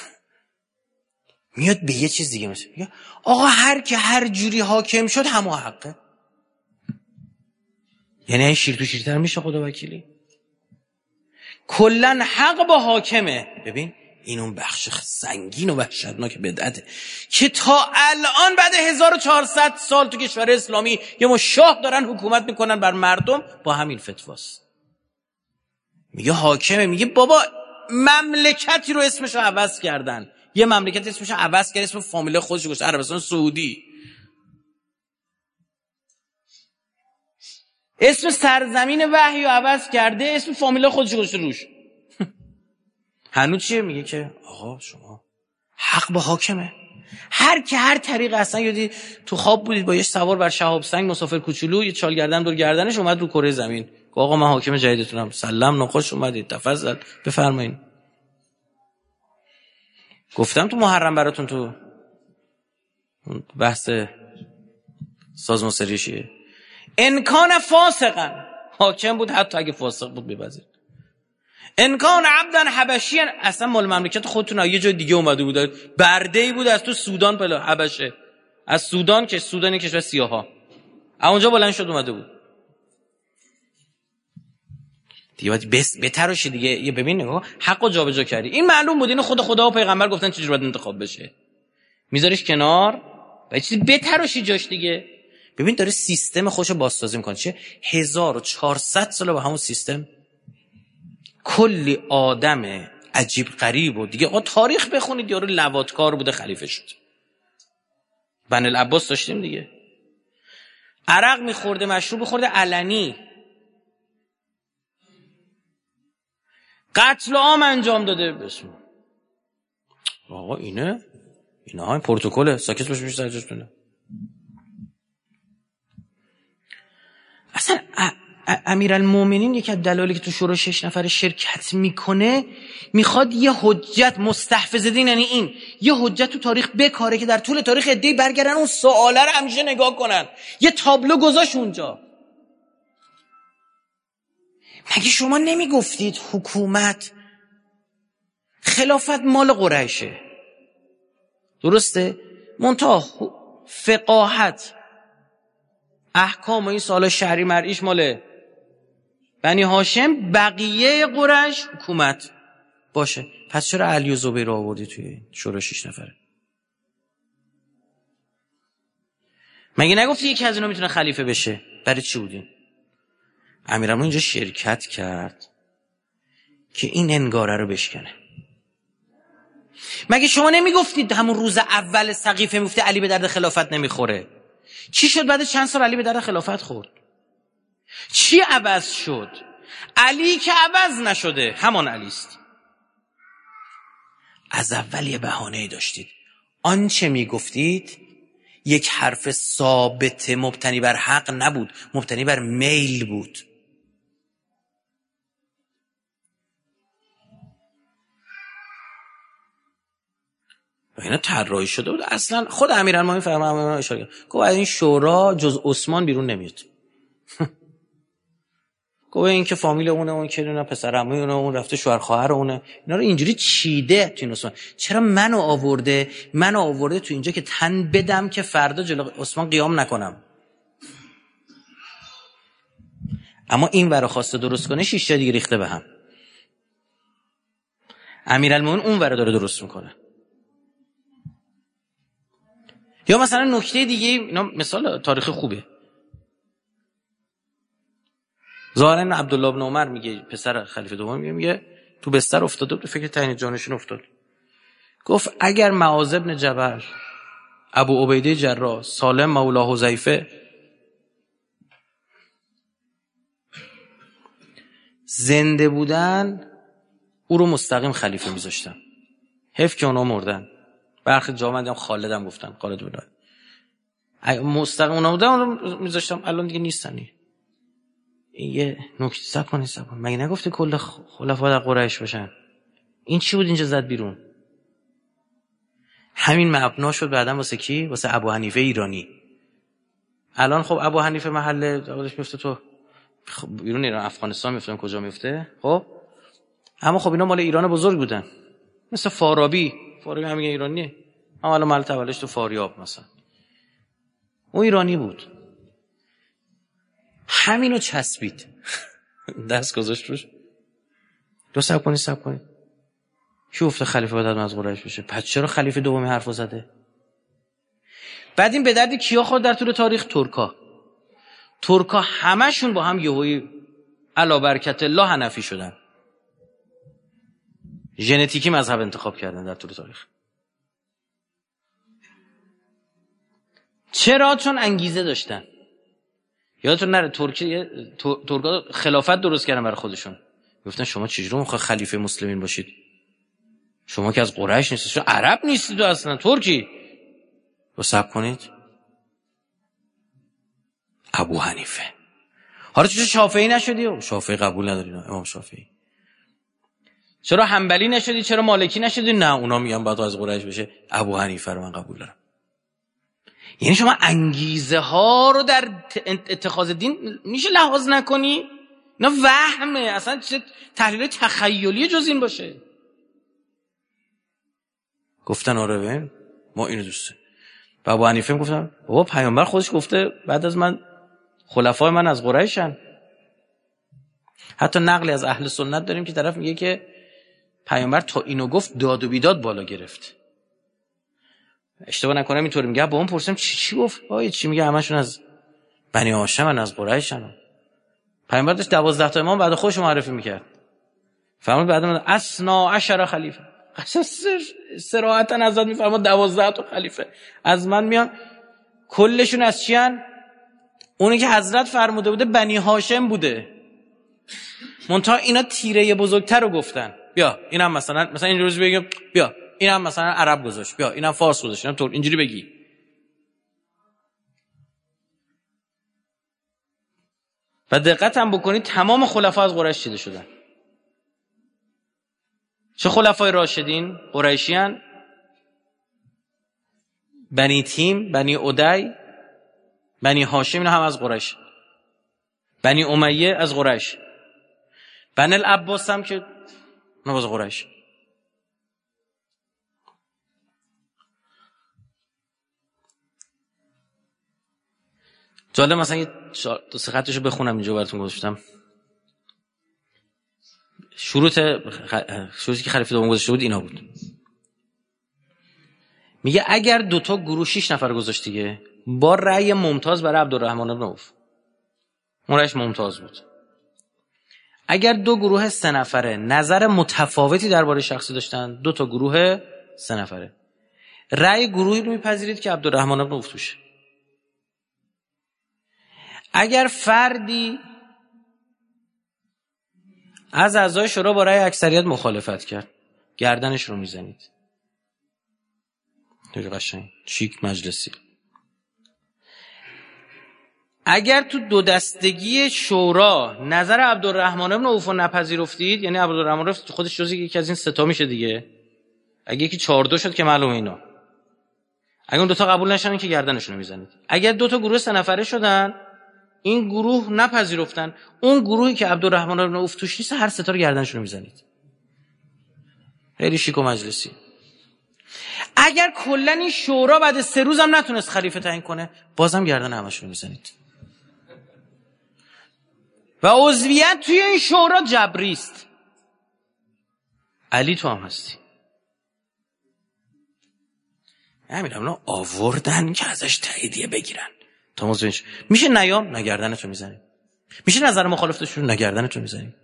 Speaker 2: میاد به یه چیز دیگه مثلا میگه آقا هر که هر جوری حاکم شد همه حقه. یعنی این شیر تو شیرتر میشه خدا وکیلی. کلن حق با حاکمه. ببین این اون بخش سنگین و وحشتناک بدعته که تا الان بعد هزار و چهارصد سال تو کشور اسلامی یه مو شاه دارن حکومت میکنن بر مردم با همین فتواست. میگه حاکمه، میگه بابا مملکتی رو اسمشو عوض کردن، یه مملکت اسمشو عوض کرد، اسم فامیل خودش گذاشت عربستان سعودی، اسم سرزمین وحی رو عوض کرده، اسم فامیل خودش گذاشته روش. هنوز چیه؟ میگه که آقا شما حق با حاکمه. هر که هر طریق اصلا یادی تو خواب بودید با یه سوار بر شهاب سنگ مسافر کوچولو یه چال گردن دور گردنش اومد رو کره زمین، آقا من حاکم جدیدتونم، سلام نخوش اومدید، تفضل بفرمایید. گفتم تو محرم براتون تو بحث سازمان سری شیعه انکان فاسقا، حاکم بود حتی اگه فاسق بود بپذیر. انکان عبدن حبشی، اصلا مال مملکت خودتون یه جای دیگه اومده بود، برده‌ای بود از تو سودان پلا حبشه، از سودان که سودانی کشور سیاها، اونجا بلند شد اومده بود دیگه. باید بس بتراشی دیگه. یه ببین نگاه حقو جابجا کردی. این معلوم بود، اینو خود خدا و پیغمبر گفتن چجوری باید انتخاب بشه، میذاریش کنار و چیزی بتراشی جاش دیگه. ببین داره سیستم خوشو بازسازی میکنه. چه هزار و چهارصد ساله با همون سیستم کلی آدم عجیب غریب و دیگه. آقا تاریخ بخونید، یارو لواطکار بوده خلیفه شد. بن العباس داشتیم دیگه، عرق میخورده، مشروب خورده علنی، قتل عام انجام داده. بسم آقا اینه اینا های پروتکله، ساکت باش میشه سرجاشتونه. اصلا امیرالمومنین یکی از دلایلی که تو شورای شش نفر شرکت میکنه میخواد یه حجت مستحفظ دین، یعنی این یه حجت تو تاریخ بکاره که در طول تاریخ عده‌ای برگردن اون سواله رو همیشه نگاه کنن. یه تابلو گذاشت اونجا. مگه شما نمیگفتید حکومت خلافت مال قریشه؟ درسته؟ منتها فقاهت احکام و این سال شهری مرعیش مال بنی هاشم، بقیه قریش حکومت باشه. پس چرا علی و زبیر رو آوردی توی شورای شش نفره؟ مگه نگفتی یکی از اینا میتونه خلیفه بشه؟ برای چی بودین؟ امیرالمومنین اینجا شرکت کرد که این انگاره رو بشکنه. مگه شما نمیگفتید همون روز اول سقیفه میگفتی علی به درد خلافت نمیخوره؟ چی شد بعد چند سال علی به درد خلافت خورد؟ چی عوض شد؟ علی که عوض نشده، همان علی است. از اول یه بهانه‌ای داشتید. آنچه میگفتید یک حرف ثابت مبتنی بر حق نبود، مبتنی بر میل بود. و اینا طراحی شده بود. اصلا خود امیرالمومنین فرمودن اشاره کرد گفت از این شورا جز عثمان بیرون نمیاد. گفت این که فامیل اونه، اون که نه پسر عموی اونه، اون رفته شوهر خواهر اونه، اینا رو اینجوری چیده تو این عثمان. چرا منو آورده؟ منو آورده تو اینجا که تن بدم که فردا جلوی عثمان قیام نکنم. اما این ورا خواسته درست کنه، شش تا دیگه ریخته به هم. امیرالمومنین اون ورا داره درست میکنه. یا مثلا نکته دیگه، اینا مثال تاریخ خوبه. ظاهرا عبدالله بن عمر میگه، پسر خلیفه دوم میگه، میگه تو بستر افتاده بود، فکر تعیین جانشین افتاد. گفت اگر معاذ بن جبل، ابو عبیده جراح، سالم مولا حذیفه زنده بودن او رو مستقیم خلیفه میذاشتن. حیف که اونا مردن. برخی جامعه هم خالدم گفتن، خالد بودن. مستقیم اونا بودن اون رو میذاشتم، الان دیگه نیستن. این یه نکته سب کنید سب کنید. مگه نگفته کل خلفا در قریش باشن؟ این چی بود اینجا زد بیرون؟ همین مبنا شد بعدم واسه کی؟ واسه ابو حنیفه ایرانی. الان خب ابو حنیفه محله خودش میفته تو خب بیرون ایران، افغانستان میفته، کجا میفته؟ خب اما خب اینا مال ایران بزرگ بودن، مثل فارابی. فارابی هم میگه ایرانیه، اما الان محل تولدش تو فاریاب مثلا، اون ایرانی بود. همینو چسبید دست گذاشت روش. دو سب کنید سب کنید کی گفته خلیفه باید از قریش بشه؟ پس چرا خلیفه دومی حرفو زده؟ بعد این به درد کیا خورد در طول تاریخ؟ ترکا. ترکا همشون با هم یهویی علا برکت الله حنفی شدن، ژنتیکی مذهب انتخاب کردن در طول تاریخ. چرا؟ چون انگیزه داشتن. یادتون نره ترکیه ترکا خلافت درست کردن برای خودشون. گفتن شما چجوری میخواد خلیفه مسلمین باشید؟ شما که از قریش نیستید، شما عرب نیستید و اصلا ترکی. رو صبر کنید. ابو حنیفه. حالا چرا شافعی نشدی؟ شافعی قبول ندارید امام شافعی. چرا حنبلی نشدی؟ چرا مالکی نشدی؟ نه اونا میگن باید از قریش بشه. ابو حنیفه رو من قبول دارم. یعنی شما انگیزه ها رو در اتخاذ دین میشه لحاظ نکنی؟ نه وهمه، اصلا چه تحلیل تخیلی جز این باشه. گفتن آره ببین ما اینو دوست داریم. ابو حنیفه گفتن بابا پیامبر خودش گفته بعد از من خلفای من از قریشن. حتی نقلی از اهل سنت داریم که طرف میگه که پیامبر تا اینو گفت داد و بیداد بالا گرفت. اشتباه نکنم اینطوری میگه. با اون پرسیدم چی چی گفت؟ آیه چی میگه؟ همشون از بنی هاشم، از قریشن. پیامبر داشت دوازده تا امام بعد خودش معرفی میکرد. فرمود بعد من اسنا عشر خلیفه. صراحتا ازت میفرماد دوازده تا خلیفه از من میان. کلشون از چی ان؟ اونی که حضرت فرموده بوده بنی هاشم بوده. منتها اینا تیره بزرگتر رو گفتن. بیا اینم مثلا مثلا اینجوری بگیم، بیا اینم مثلا عرب گذاشت، بیا اینم فارس گذاشت، اینم ترک، اینجوری بگی. و دقت هم بکنید تمام خلفا از قریش چیده شدن. چه خلفای راشدین؟ قریشیان، بنی تیم، بنی عدی، بنی هاشم، اینا هم از قریش. بنی امیه از قریش. بنی العباس هم که نواز قریش. جالب مثلا یه دو سه خطشو بخونم اینجا براتون گذاشتم. شروط شروطی که خلیفه دوم گذاشته بود اینا بود. میگه اگر دوتا گروه شش نفر گذاشت دیگه با رأی ممتاز برای عبدالرحمن بن عوف، اون رأیش ممتاز بود. اگر دو گروه سه نفره نظر متفاوتی درباره شخصی داشتن، دو تا گروه سه نفره، رأی گروهی رو میپذیرید که عبدالرحمن بن عوف توشه. اگر فردی از اعضای شورا با رأی اکثریت مخالفت کرد، گردنش رو میزنید. خیلی قشنگ، شیک مجلسی. اگر تو دو دستگی شورا نظر عبدالرحمن بن عوف رو نپذیرفتید، یعنی عبدالرحمن بن خودش جزء یکی از این سه تا میشه دیگه. اگه یکی چهار دو شد که معلومه اینا. اگه اون دو تا قبول نشدن که گردنشون رو میزنید. اگر دو تا گروه سه نفره شدن، این گروه نپذیرفتن، اون گروهی که عبدالرحمن بن عوف توش نیست هر سه تا رو گردنشون رو میزنید. خیلی شیک و مجلسی. اگر کلا این شورا بعد سه روز هم نتونست خلیفه تعیین کنه، بازم گردن همشون رو میزنید. و عضویت توی این شورا جبری است. علی تو هم هستی. همین اونا آوردن که ازش تاییدیه بگیرن. تا موضوعش میشه نیام نگردنتو میزنی. میشه نظر مخالفتشون نگردنتو میزنی.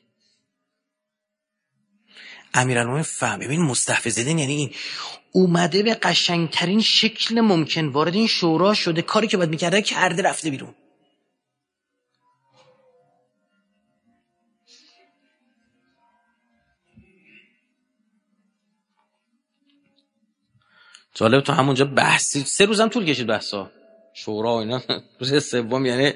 Speaker 2: امیرالمومنین فهم. ببین مستحفظین یعنی این اومده به قشنگترین شکل ممکن وارد این شورا شده، کاری که باید میکرده کرده، رفته بیرون. جالب تو همونجا بحثی سه روزم طول کشید بحثا شورا و اینا. روز سوم یعنی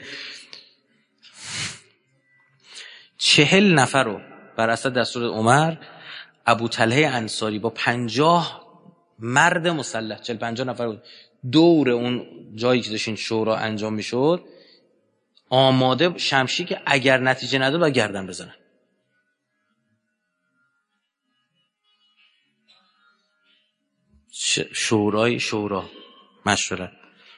Speaker 2: چهل نفر رو بر اساس دستور عمر ابو طلحه انصاری با پنجاه مرد مسلح، چهل پنجاه نفر بود، دور اون جایی که داشتین شورا انجام میشد آماده شمشیر که اگر نتیجه نداد باید گردن بزنن. شورای شورا مشورت.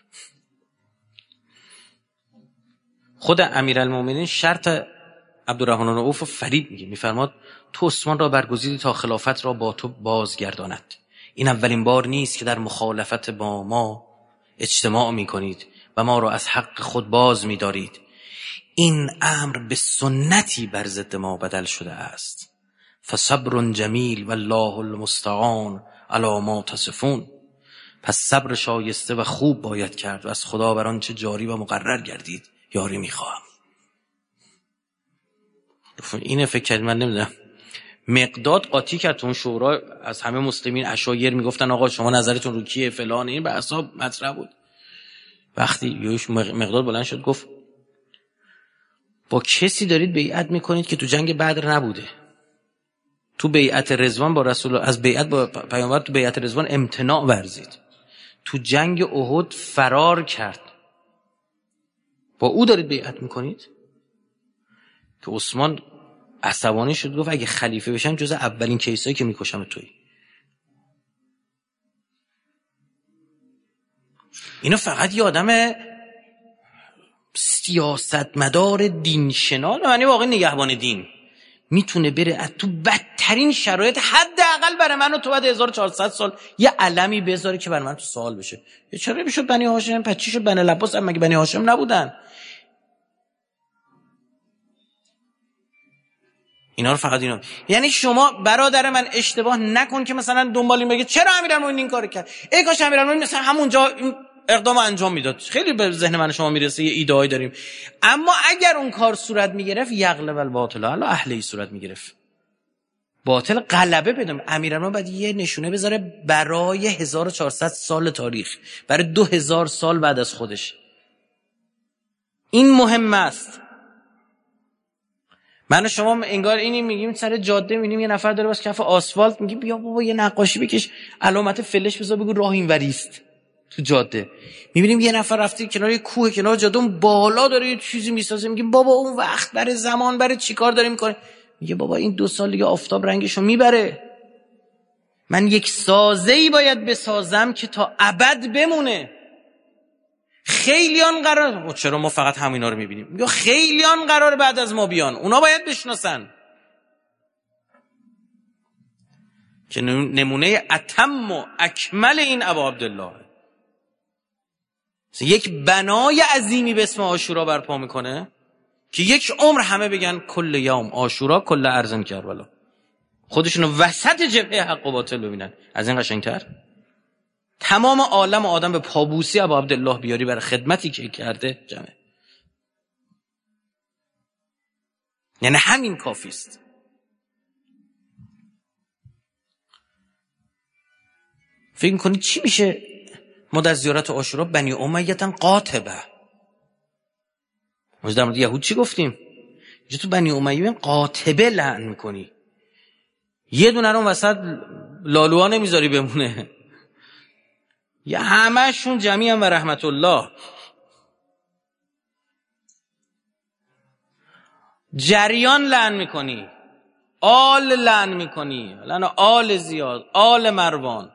Speaker 2: خود امیرالمومنین شرط عبدالرحمن بن عوف فرید میگه، میفرماد تو عثمان را برگزیدی تا خلافت را با تو بازگرداند. این اولین بار نیست که در مخالفت با ما اجتماع میکنید و ما را از حق خود باز میدارید. این امر به سنتی بر ضد ما بدل شده است. فصبر جمیل والله المستعان علی ما تصفون. پس صبر شایسته و خوب باید کرد و از خدا بر آنچه جاری و مقرر گردید یاری میخواهم. اینه فکر کرد من نمیدونم مقداد قاطی کرد اون شورا، از همه مسلمین اشایر میگفتن آقا شما نظرتون رو کیه فلان، این بحثا مطرح بود. وقتی یوش مقداد بلند شد گفت با کسی دارید بیعت میکنید که تو جنگ بدر نبوده، تو بیعت رضوان با رسول از بیعت با پیامبر تو بیعت رضوان امتناع ورزید، تو جنگ احد فرار کرد، با او دارید بیعت میکنید؟ که عثمان عصبانی شد گفت اگه خلیفه بشم جز اولین کیسایی که میکشم تویی. اینو فقط یه آدم سیاستمدار دین شناس، یعنی واقعا نگهبان دین، میتونه بره از تو بدترین شرایط حداقل برای من و تو بعد هزار و چهارصد سال یه علمی بذاره که برای من تو سوال بشه. چرا میشد بنی هاشم؟ پس چی شد بنی العباس هم مگه بنی هاشم نبودن؟ اینا رو فقط اینا. یعنی شما برادر من اشتباه نکن که مثلا دنبال این بگه چرا امیرالمومنین این کارو کرد، ای کاش امیرالمومنین مثلا همونجا اقدام انجام میداد. خیلی به ذهن من شما میرسه یه ایده‌ای داریم. اما اگر اون کار صورت میگرفت یغلب الباطل علی اهلی صورت میگرفت، باطل غلبه پیدا. امیرالمومنین باید یه نشونه بذاره برای هزار و چهارصد سال تاریخ، برای دو هزار سال بعد از خودش. این مهم است. من و شما انگار اینی میگیم سر جاده میبینیم یه نفر داره واسه کف آسفالت، میگیم بیا بابا یه نقاشی بکش، علامت فلش بذار، بگو راه اینوری است. تو جاده میبینیم یه نفر رفته کنار یه کوه، کنار جاده اون بالا داره یه چیزی میسازه، میگیم بابا اون وقت برای زمان برای چیکار داره میکنه؟ میگه بابا این دو سال دیگه آفتاب رنگشو میبره، من یک سازه‌ای باید بسازم که تا ابد بمونه. خیلیان قرار، چرا ما فقط همینا رو میبینیم؟ یا خیلیان قرار بعد از ما بیان، اونا باید بشناسن که نمونه اتم و اکمل این ابا عبدالله یک بنای عظیمی به اسم عاشورا برپا میکنه که یک عمر همه بگن کل یوم عاشورا کل ارزن کربلا، خودشونو وسط جبهه حق و باطل ببینن. از این قشنگتر تمام عالم و آدم به پابوسی ابا عبدالله بیاری برای خدمتی که کرده جمعه، یعنی همین کافی است. فکر می‌کنید چی میشه ما در زیارت عاشورا بنی امیه قاطبه؟ ما در مورد یهود چی گفتیم؟ اینجا تو بنی امیه قاطبه لعن میکنی، یه دونه رو وسط لالوها نمیذاری بمونه، یا همه‌شون جمیعا و رحمت الله. جریان لعن میکنی، آل لعن میکنی، لعن آل زیاد، آل مروان،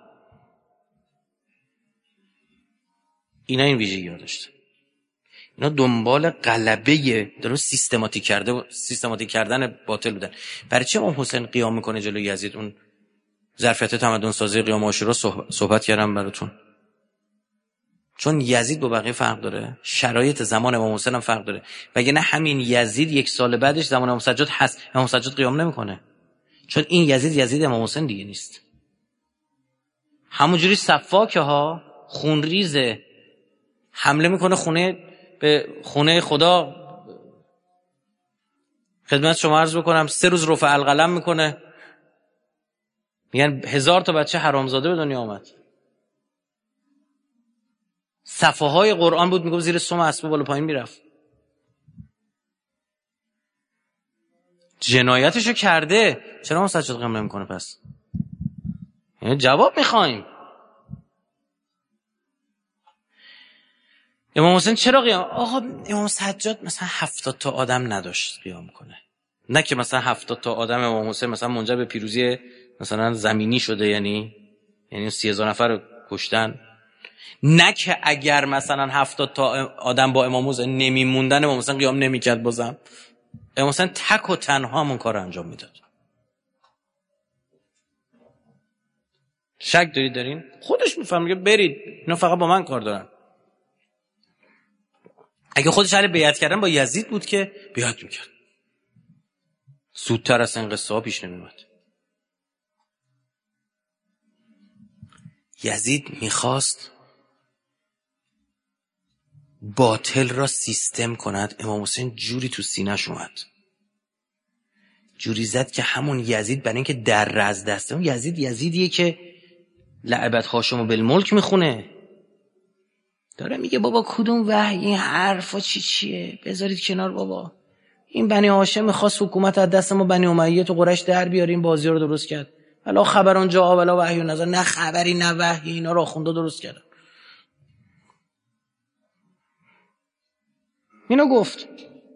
Speaker 2: اینا این ویژگی ها داشتن. اینا دنبال غلبه درست سیستماتیک کرده سیستماتیک کردن باطل بودن. برای چه امام حسین قیام میکنه جلوی یزید؟ اون ظرفیت تمدن سازی قیام عاشورا صحبت کردم براتون. چون یزید با بقیه فرق داره، شرایط زمان امام حسین هم فرق داره. وگرنه همین یزید یک سال بعدش زمان امام سجاد هست، امام سجاد قیام نمیکنه، چون این یزید یزید امام حسین دیگه نیست. همونجوری سفاکه ها خونریزه، حمله میکنه خونه به خونه خدا. خدمت شما عرض بکنم سه روز رفع القلم میکنه، میگن هزار تا بچه حرامزاده به دنیا آمد. صفحه های قرآن بود میگم زیر سم اسباب بالا پایین میرفت. جنایتشو کرده، چرا ما سجاد قیام نمیکنه؟ پس یعنی جواب میخوایم. امام حسین چرا قیام؟ آقا امام سجاد مثلا هفتاد تا آدم نداشت قیام کنه، نه که مثلا هفتاد تا آدم امام حسین مثلا منجر به پیروزی مثلا زمینی شده، یعنی یعنی سی هزار نفر رو کشتن، نه که اگر مثلا هفتاد تا آدم با امام حسین نمیموندن امام حسین قیام نمیکرد. بازم امام حسین تک و تنها همون کار رو انجام میداد. شک دارید دارین؟ خودش میفهم، میگه برید اینا فقط با من کار دارن. اگه خودش اهل بیعت کردن با یزید بود که بیعت میکرد، زودتر از این قصه ها پیش نمیومد. یزید میخواست باطل را سیستم کند، امام حسین جوری تو سینه‌ش اومد، جوری زد که همون یزید برای اینکه در از دسته، اون یزید یزیدیه که لعبت خاشم بالملک میخونه، داره میگه بابا کدوم وحی این حرفا چی چیه، بذارید کنار بابا. این بنی هاشم میخواست حکومت از دست ما بنی امیه تو قریش در بیاریم، بازی رو درست کرد. ولا خبر اونجا ولا وحی و نظر، نه خبری نه وحی، اینا رو آخونده درست کردن. اینو گفت.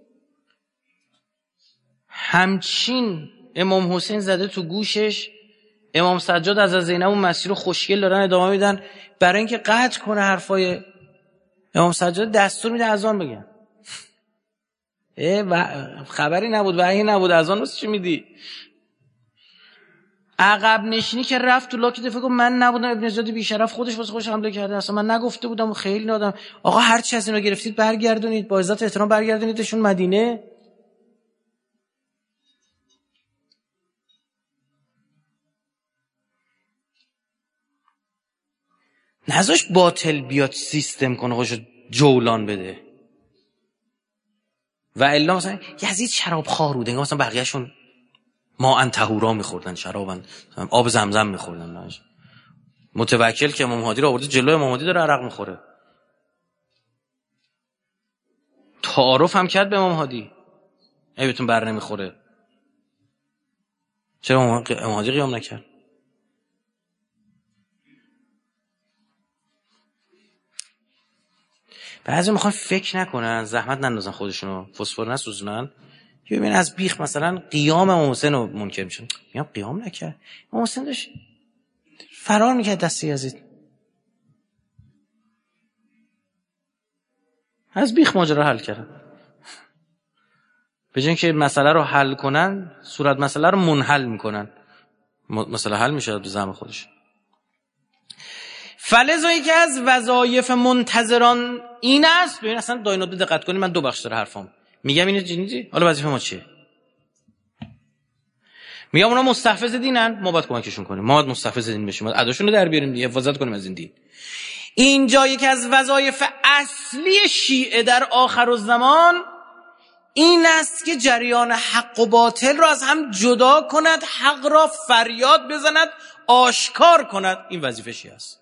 Speaker 2: همچین امام حسین زده تو گوشش، امام سجاد از زینب و مسیر مسیح دارن ادامه میدن برای اینکه قطع کنه حرفای امام سجاد. دستور میده اذان بگن. اه خبری نبود، وحی نبود، اذان واسه چی میدی؟ عقب نشینی که رفت تو لاک دفعه گفت من نبودم، ابن زیاد بیشرف خودش واسه خودش حمله کرده، اصلا من نگفته بودم. خیلی نادم. آقا هر چی از اینا گرفتید برگردونید، با عزت احترام برگردونیدشون مدینه. نذاش باطل بیاد سیستم کنه خودشو جولان بده. و الا مثلا یزید شراب خوار بود، انگار مثلا بقیه‌شون ما ان طهورا می‌خوردن، شرابن آب زمزم می‌خوردن. متوکل که امام هادی رو آورده جلوی امام هادی داره عرق می‌خوره. تعارف هم کرد به امام هادی، ای بهتون بر نمیخوره. چرا امام هادی قیام نکرد؟ بعضی میخوان فکر نکنن، زحمت نندازن خودشونو، فسفر نسوزونن. ببین از بیخ مثلا قیام امام حسین رو منکر میشن، میگم قیام نکرد، امام حسین داشت فرار میکرد دست یزید. از بیخ ماجرا حل کردن. به جای اینکه مسئله رو حل کنن، صورت مسئله رو منحل میکنن. مسئله حل میشه به زعم خودش. فلذا یکی از وظایف منتظران این است. ببین اصلا داینود دقت کنید، من دو بخش داره حرفم. میگم اینو جنیدی؟ حالا وظیفه ما چیه؟ میگم اونا مستحفظ دینن، ما باید کمکشون کنیم. ما باید مستحفظ دین بشیم. ما اداشون رو در بیاریم دیگه، حفاظت کنیم از این دین. اینجا یکی از وظایف اصلی شیعه در آخرالزمان این است که جریان حق و باطل را از هم جدا کند، حق را فریاد بزند، آشکار کند. این وظیفه شیعه است.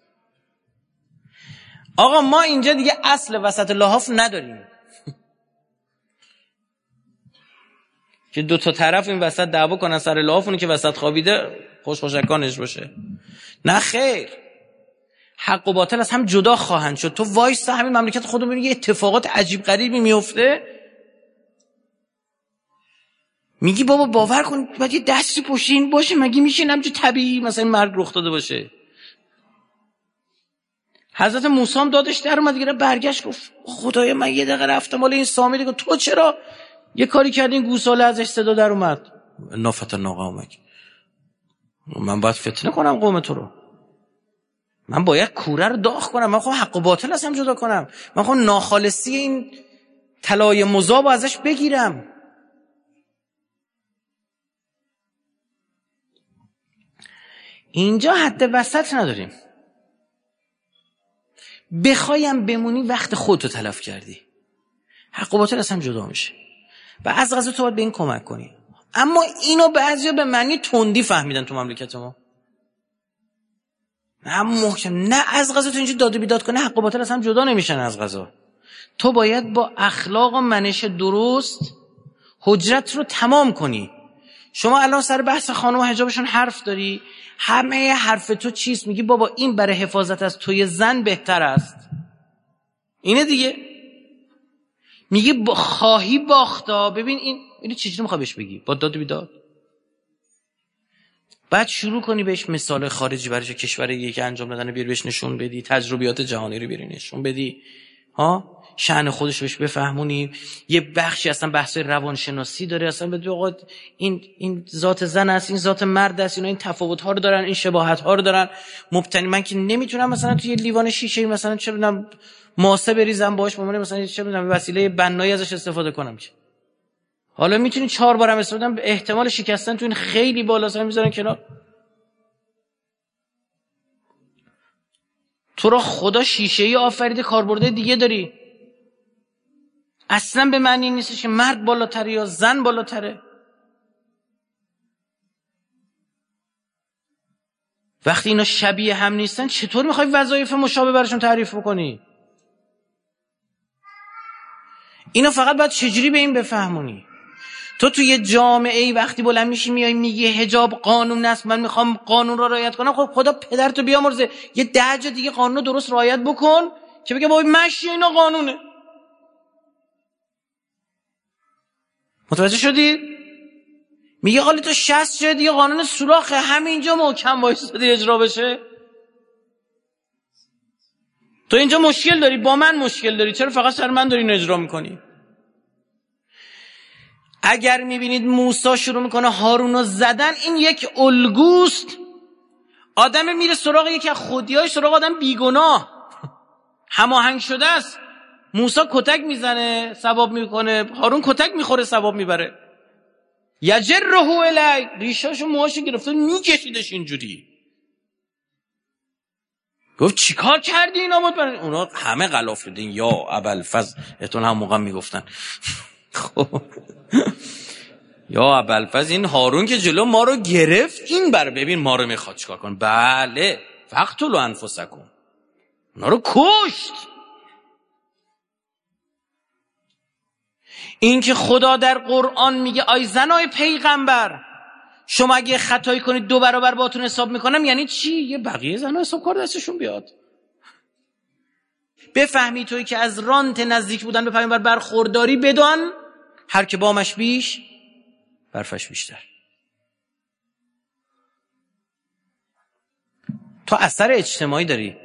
Speaker 2: آقا ما اینجا دیگه اصل وسط لحاف نداریم که دو تا طرف این وسط دعوا کنن سر لحاف، اونی که وسط خوابیده خوش خوشکانش باشه. نه خیر، حق و باطل از هم جدا خواهند شد. تو وایستا همین مملکت خودمون ببین یه اتفاقات عجیب غریبی میفته، میگی بابا باور کن باید یه دستی پشت این باشه، مگه میشه همچه طبیعی مثلا مرگ رخ داده باشه؟ حضرت موسی هم دادش در اومد دیگه، برگشت گفت خدایا من یه دقیقه رفتم مال این سامی دیگه، تو چرا یه کاری کردین گوساله ازش صدا در اومد؟ نافتن قومک، من باید فتنه کنم قوم تو رو، من باید کوره رو داغ کنم، من خواهم حق و باطل از هم جدا کنم، من خواهم ناخالصی این طلای مذاب ازش بگیرم. اینجا حد وسط نداریم. بخوایم بمونی وقت خودتو تلف کردی، حق و باطل از هم جدا میشه و از قضا تو باید به این کمک کنی. اما اینو بعضیا به معنی تندی فهمیدن تو مملکت ما. نه محکم، نه از قضا تو اینجا داد و بیداد کنه حق و باطل از هم جدا نمیشن. از قضا تو باید با اخلاق و منش درست حجرت رو تمام کنی. شما الان سر بحث خانم و حجابشون حرف داری، همه حرف تو چیست؟ میگی بابا این برای حفاظت از توی زن بهتر است. اینه دیگه. میگی با خواهی باختا. ببین این اینو چجوری میخوای بهش بگی؟ با داد و بیداد. بعد شروع کنی بهش مثال خارجی برای کشور یکی انجام دادن بیاری بهش نشون بدی، تجربیات جهانی رو بیاری نشون بدی، ها شأن خودش بهش بفهمونی. یه بخشی اصلا بحث روانشناسی داره، اصلا بدون آقا این این ذات زن است، این ذات مرد است، اینا این تفاوت ها رو دارن، این شباهت ها رو دارن. مبتنی من که نمیتونم مثلا توی لیوان شیشه مثلا چه بدونم ماسه بریزم باهاش، بمونه مثلا چه بدونم وسیله بنایی ازش استفاده کنم که حالا میتونی چهار بارم استفاده کنم، احتمال شکستن تو این خیلی بالاست، میذارن کنار. تو را خدا شیشه‌ای آفریده، کاربرد دیگه داری. اصلا به معنی نیستش که مرد بالاتره یا زن بالاتره. وقتی اینا شبیه هم نیستن چطور میخوای وظایف مشابه براشون تعریف بکنی؟ اینا فقط باید چجوری به این بفهمونی. تو توی جامعه وقتی بلند میشی میای میگی حجاب قانون است، من میخوام قانون رو رعایت کنم، خب خدا پدرتو بیامرزه یه ده جا دیگه قانون رو درست رعایت بکن که بگه بابا مشی اینا قانونه. متوجه شدی؟ میگه حالا تو شصت جای دیگه قانون سوراخه، همینجا محکم وایسادی اجرا بشه. تو اینجا مشکل داری، با من مشکل داری، چرا فقط سر من داری اینو اجرا میکنی؟ اگر میبینید موسی شروع میکنه هارون رو زدن، این یک الگوست. آدم میره سراغ یکی از خودیای سراغ آدم بیگناه هماهنگ شده است. موسی کتک میزنه ثواب میکنه، هارون کتک میخوره ثواب میبره. یجره الی، ریشاشو موهاشو گرفته میکشیدش اینجوری. گفت چیکار کردی اینا بود برای اونا همه غلاف شدین یا ابوالفضل اتون هم موقع میگفتن خب یا ابوالفضل این هارون که جلو ما رو گرفت این بر ببین ما رو میخواد چیکار کن. بله فقتلوا انفسکم، اونا رو کشت. این که خدا در قرآن میگه آی زنای پیغمبر شما اگه خطایی کنید دو برابر باتون حساب میکنم، یعنی چی؟ یه بقیه زنها حساب کار دستشون بیاد. بفهمی توی که از رانت نزدیک بودن به پیغمبر برخورداری، بدان هر که بامش بیش برفش بیشتر. تو اثر اجتماعی داری.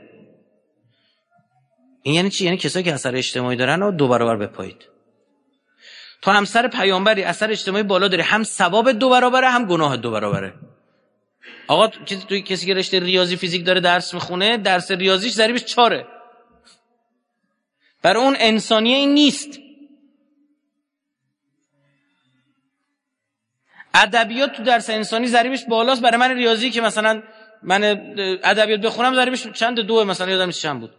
Speaker 2: این یعنی چی؟ یعنی کسایی که اثر اجتماعی دارن رو دو برابر بپایید. تو همسر پیامبری اثر اجتماعی بالا داری، هم ثواب دو برابره هم گناه دو برابره. آقا کسی توی کسی که رشته ریاضی فیزیک داره درس میخونه، درس ریاضیش ضریبش چاره. برای اون انسانیه این نیست. ادبیات تو درس انسانی ضریبش بالاست، برای من ریاضی که مثلا من ادبیات بخونم ضریبش چند دوه، مثلا یادم نیست چند بود.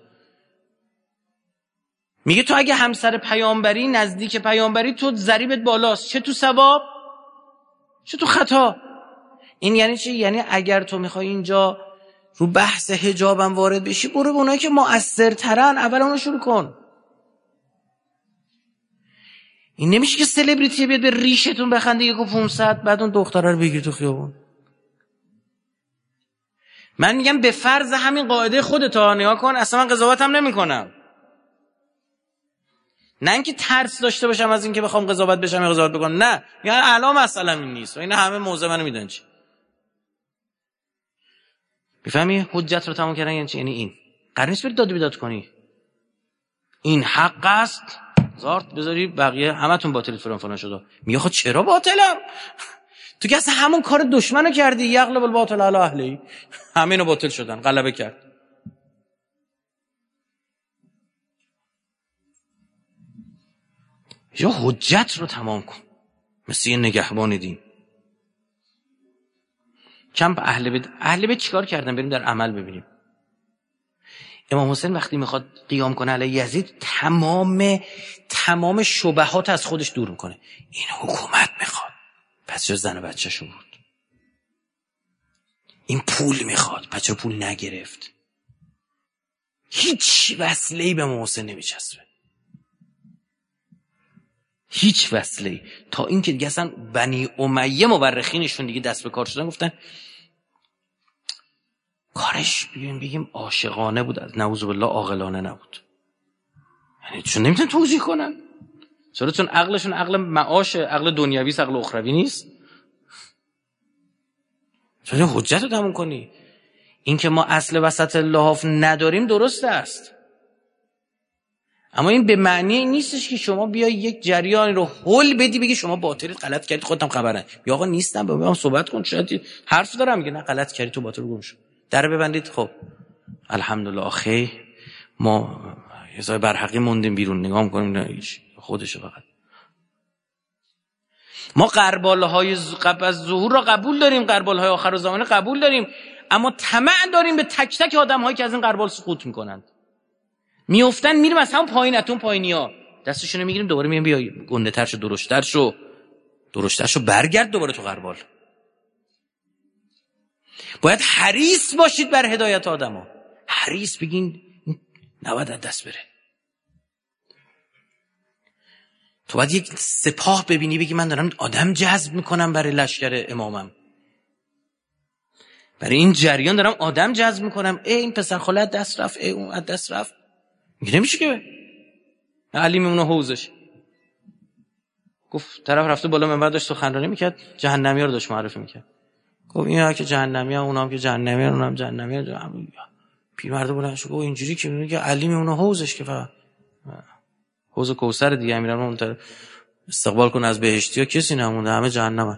Speaker 2: میگه تو اگه همسر پیامبری نزدیک پیامبری تو ضریبت بالاست، چه تو ثواب چه تو خطا. این یعنی چی؟ یعنی اگر تو میخوای اینجا رو بحث حجابم وارد بشی، برو به اونایی که مؤثرترن اول اونو شروع کن. این نمیشه که سلبریتی بیاد به ریشتون بخنده یک و پونصد بعد اون دختره رو بگیر تو خیابون. من میگم به فرض همین قاعده خودت نگاه کن، اصلا من قضاوتم نمی کنم. نه اینکه ترس داشته باشم از اینکه بخوام قضاوت بشم یا قضاوت بکنم، نه، یعنی الان مثلا این نیست و این همه موضوع منو میدونن چی. میفهمی حجت رو تمام کردن یعنی چی؟ یعنی این قرار نیست بری داد و بیداد کنی. این حق است، زارت بذاری بقیه همتون باطلید فلان فلان شده. میگه خب چرا باطلم؟ تو که اصلا همون کار دشمنو کردی. یغلب الباطل علی اهلی، همینو باطل شدن، غلبه کرد. یا حجت رو تمام کن، مثل یه نگهبان دین. کم به اهل بیت. اهل بیت چیکار کردن؟ بریم در عمل ببینیم. امام حسین وقتی میخواد قیام کنه علیه یزید، تمام تمام شبهات از خودش دور میکنه. این حکومت میخواد، پس چرا زن و بچه‌شو بود؟ این پول میخواد، پس چرا پول نگرفت؟ هیچ وصله‌ای به امام حسین نمیچسبه، هیچ وصله‌ای. تا اینکه دیگه اصلا بنی امیه مورخینشون دیگه دست به کار شدن، گفتن کارش بگیم بگیم عاشقانه بود، نعوذ بالله عاقلانه نبود. یعنی چون نمیتونن توجیه کنن. چرا؟ چون عقلشون عقل معاشه، عقل دنیوی است، عقل اخروی نیست. چون حجت رو تموم کنی. این که ما اصل وسط لحاف نداریم درست است، اما این به معنی این نیستش که شما بیای یک جریانی رو حل بدی بگی شما باطل غلط کردی خودت هم خبرن. یا آقا نیستم، با من صحبت کن، شاید حرف دارم، میگه نه غلط کردی تو باطل گم شو. در ببندید. خب الحمدلله آخه ما یه جای برحقی موندیم بیرون، نگاه می‌کنیم نه هیچ، خودشه فقط. ما غرباله‌های قبل از ظهور را قبول داریم، غرباله‌های آخر زمان قبول داریم، اما طمع داریم به تک تک آدم‌هایی که از این غربال سقوط می‌کنند. میافتن میریم از همون پایین، اتون پایینیا دستشون میگیریم دوباره میگیم بیا گنده تر شو، درشت‌تر شو، درشت‌تر شو، برگرد دوباره تو غربال. باید حریص باشید بر هدایت آدما، حریص بگین نباید از دست بره. تو باید یک سپاه ببینی بگی من دارم آدم جذب میکنم برای لشکر امامم، برای این جریان دارم آدم جذب میکنم. ای این پسر خاله از دست رفت، ای اون از دست رفت. میگه نمیشه که علی میمونه حوزش. گفت طرف رفته بالا منبر داشت سخنرانی میکرد، جهنمی ها رو داشت معرفی میکرد. گفت اینا که جهنمی ها، اونا هم که جهنمی ها، اونا هم جهنمی ها. پیرمرد بلند شد گفت اینجوری که میگه علی میمونه حوزش که فقط حوض کوثر دیگه میرن اون طرف استقبال کنه از بهشتی ها، کسی نمونده، همه جهنمن.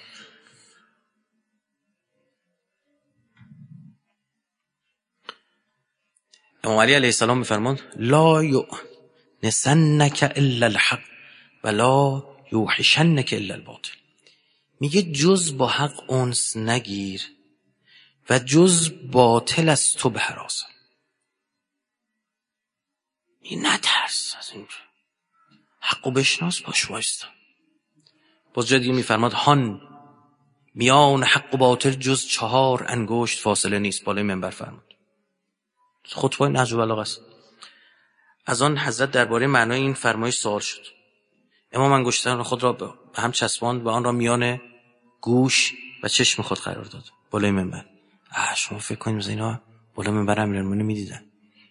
Speaker 2: امام علی علیه السلام میفرماند لا یؤنسنک الا الحق ولا یوحشنک الا الباطل. میگه جز با حق انس نگیر و جز باطل از تو بهراسم. این نترس از این، حقو بشناس، باش وایستا. باز جا دیگه میفرماد هان میان حق و باطل جز چهار انگشت فاصله نیست. بالای منبر فرمود، خطبه نهج البلاغه است. از آن حضرت درباره معنای این فرمایش سوال شد. امام انگشتان خود را به هم چسباند و آن را میان گوش و چشم خود قرار داد بالای منبر. آه شما فکر کنید مثلا اینا بالای منبر امیرالمومنین میدیدن؟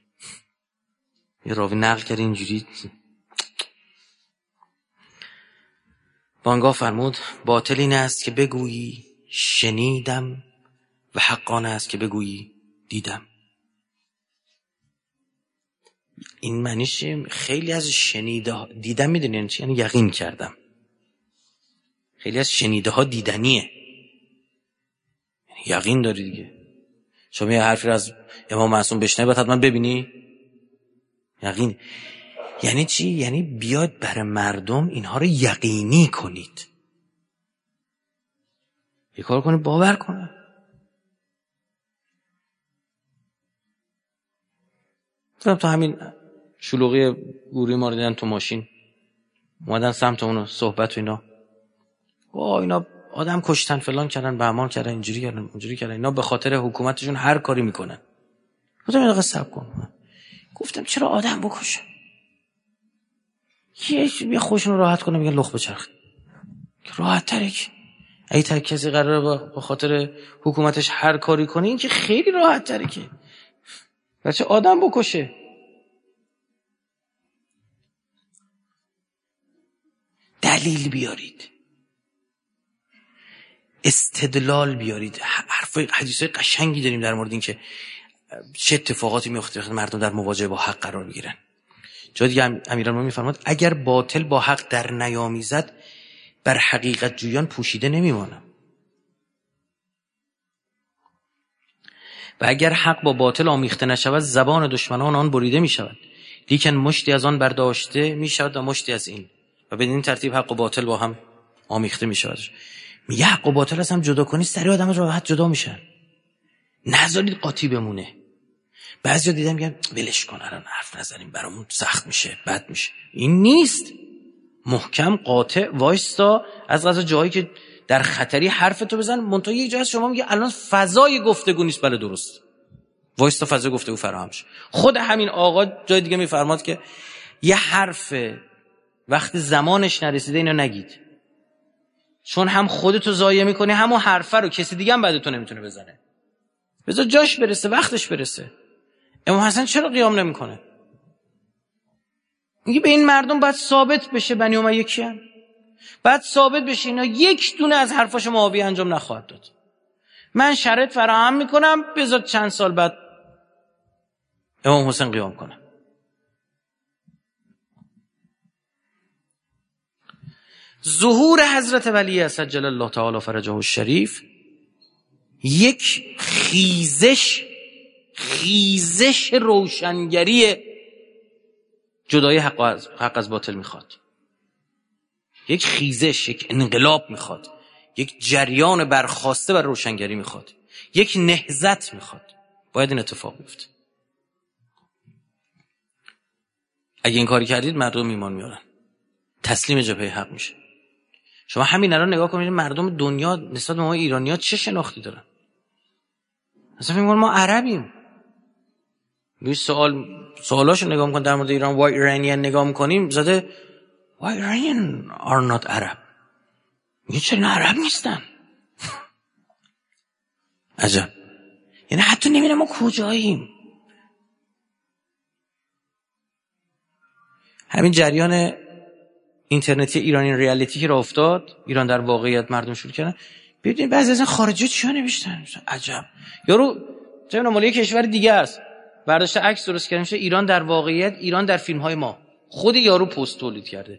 Speaker 2: یه راوی نقل کرد اینجوری. بانگاه فرمود باطل این است که بگویی شنیدم و حقانه است که بگویی دیدم. این معنیش خیلی از شنیده دیدم میدونی یعنی چی؟ یعنی یقین کردم. خیلی از شنیده ها دیدنیه، یعنی یقین داری دیگه. شما یه حرفی از امام معصوم بشنوی بعد حتما ببینی یقین. یعنی چی؟ یعنی بیاد برای مردم اینها رو یقینی کنید، یه کار کنید باور کنه. تو تو همین شلوغی گوری ما رو دیدن تو ماشین اومدن سمت اونو صحبت و اینا، وا اینا آدم کشتن فلان کردن بهمان کردن اینجوری کردن اونجوری کردن، اینا به خاطر حکومتشون هر کاری میکنن. گفتم یه دقیقه صبر کن. گفتم چرا آدم بکشن؟ یه خوشون راحت کنه میگن لخ بچرخ، راحت تره که اگه تا کسی قراره به خاطر حکومتش هر کاری کنه این که خیلی راحت تره که بچه آدم بکشه. دلیل بیارید، استدلال بیارید. حرف حدیثای قشنگی داریم در مورد این که چه اتفاقاتی میفته وقتی مردم در مواجهه با حق قرار بگیرن. جا دیگه امیرالمومنین میفرماد اگر باطل با حق در نیامیزد بر حقیقت جویان پوشیده نمیمانم و اگر حق با باطل آمیخته نشود زبان دشمنان آن بریده میشود، لیکن مشتی از آن برداشته میشود و مشتی از این، و بدین ترتیب حق و باطل با هم آمیخته میشود. میگه حق و باطل از هم جدا کنی سریع آدم راحت جدا میشن، نذارید قاطی بمونه. بعضیا دیدم میگن ولش کن الان حرف نزنیم برامون سخت میشه بد میشه. این نیست، محکم قاطع وایستا. از قضا جایی که در خطری حرفتو بزن، منتها یک جای از شما میگه الان فضای گفتگو نیست. بله درست، وایستا فضای گفتگو فراهم شه. خود همین آقا جای دیگه میفرماد که یه حرف وقتی زمانش نرسیده اینو نگید، چون هم خودتو ضایع میکنی همون حرفه رو کسی دیگه هم بعد تو نمیتونه بزنه. بذار جاش برسه، وقتش برسه. امام حسن چرا قیام نمیکنه؟ میگه به این مردم باید ثابت بشه بنی امیه کیان، باید ثابت بشه اینا یک دونه از حرفاش معاویه انجام نخواهد داد. من شرط فراهم میکنم، بذار چند سال بعد امام حسین قیام کنه. ظهور حضرت ولی عجل الله تعالی فرجه الشریف یک خیزش خیزش روشنگری جدای حق از, حق از باطل میخواد. یک خیزش، یک انقلاب میخواد، یک جریان برخاسته بر روشنگری میخواد، یک نهضت میخواد. باید این اتفاق بیفته. اگه این کاری کردید مردم ایمان میارن، تسلیم جبهه حق میشه. شما همین الان نگاه کنید مردم دنیا نسبت به ما ایرانی‌ها چه شناختی دارن. اصلا فکر می‌کنن ما عربیم. یه سوال سوالاشو نگاه می‌کنن در مورد ایران، why Iranian نگاه می‌کنیم زده why Iranian are not Arab. میگه چرا اینا عرب نیستن؟ عجب. یعنی حتی نمی‌دونم ما کجاییم. همین جریان اینترنتی ایرانی ریالیتی که راه افتاد، ایران در واقعیت مردم شروع کردن. ببینید بعضی از این خارجی‌ها چیا نوشتن؟ عجب. یارو چه مالی کشور دیگه است، برداشته عکس درست کرده میشه ایران در واقعیت، ایران در فیلم‌های ما. خود یارو پست تولید کرده.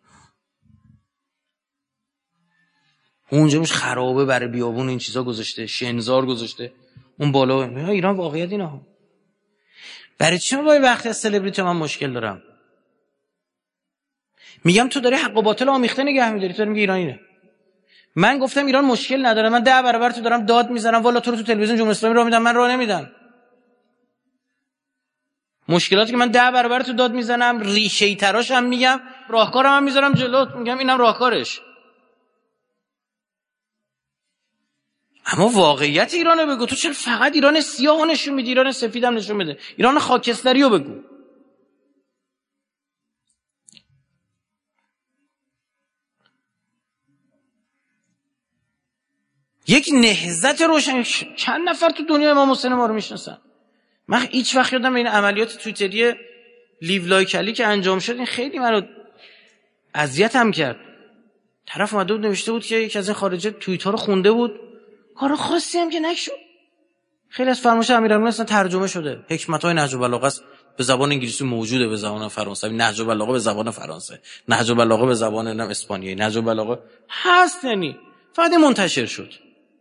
Speaker 2: اونجا میش خرابه برای بیابون این چیزا گذاشته، شنزار گذاشته. اون بالا ایران واقعیت اینا. برای چی من با وقتی از سلبریتی من مشکل دارم؟ میگم تو داری حق و باطل آمیخته نگه می‌داری، تو میگی ایرانیه. من گفتم ایران مشکل نداره، من ده برابر تو دارم داد میزنم، والا تو رو تو تلویزیون جمهوری اسلامی راه میدم، من راه نمیدم. مشکلاتی که من ده برابر تو داد میزنم، ریشه‌ای تراش هم میگم، راهکارم هم میذارم جلوت، میگم اینم راهکارش. اما واقعیت ایرانو بگو. تو چرا فقط ایران سیاهو نشون میدی؟ ایران سفیدم نشون بده. ایران خاکستریو بگو. یک نهضت روشن. چند نفر تو دنیا امام حسین ما رو میشناسن؟ من هیچ وقت یادم این عملیات توییتری لیو لایکلی که انجام شد این خیلی منو اذیتم کرد. طرف اومده بود نوشته بود که یکی از این خارجه توییت‌ها رو خونده بود، کار خاصی هم که نشد. خیلی از فرمایش امیرالمومنین اصلا ترجمه شده. حکمت‌های نهج البلاغه است، به زبان انگلیسی موجوده، به زبان فرانسوی نهج البلاغه، به زبان فرانسه نهج البلاغه، به زبان نم اسپانیایی نهج البلاغه هست. یعنی فقط منتشر شد.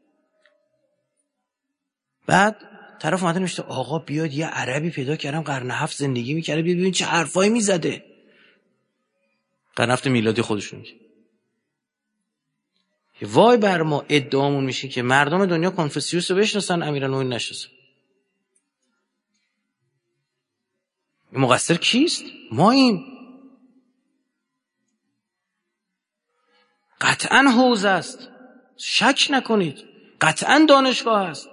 Speaker 2: بعد طرف اومده نوشته آقا بیاد یه عربی پیدا کردم قرن هفت زندگی می‌کرده، بیا ببین چه حرفایی میزده. قرن هفت میلادی خودشون میگه. وای بر ما ادعامون میشه که مردم دنیا کنفوسیوس رو بشناسن، امیرالمومنین نشناسن. مقصر کیست؟ ماییم. قطعا حوزه است، شک نکنید. قطعا دانشگاه است،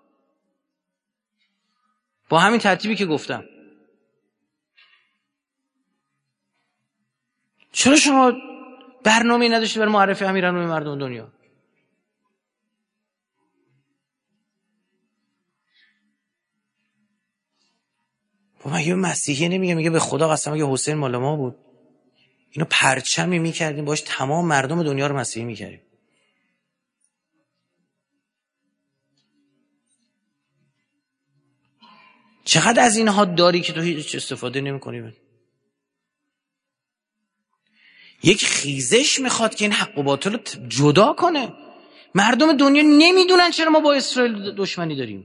Speaker 2: با همین ترتیبی که گفتم. چرا شما برنامه‌ای نداشتی برای معرفی امیرالمومنین مردم دنیا؟ با من یه مسیحی نمیگه، میگه به خدا قسم اگه حسین مال ما بود اینو پرچمی میکردیم باش تمام مردم دنیا رو مسیحی میکردیم. چقدر از اینها داری که تو هیچ استفاده نمی‌کنی؟ یک خیزش میخواد که این حق و باطل رو جدا کنه. مردم دنیا نمیدونن چرا ما با اسرائیل دشمنی داریم.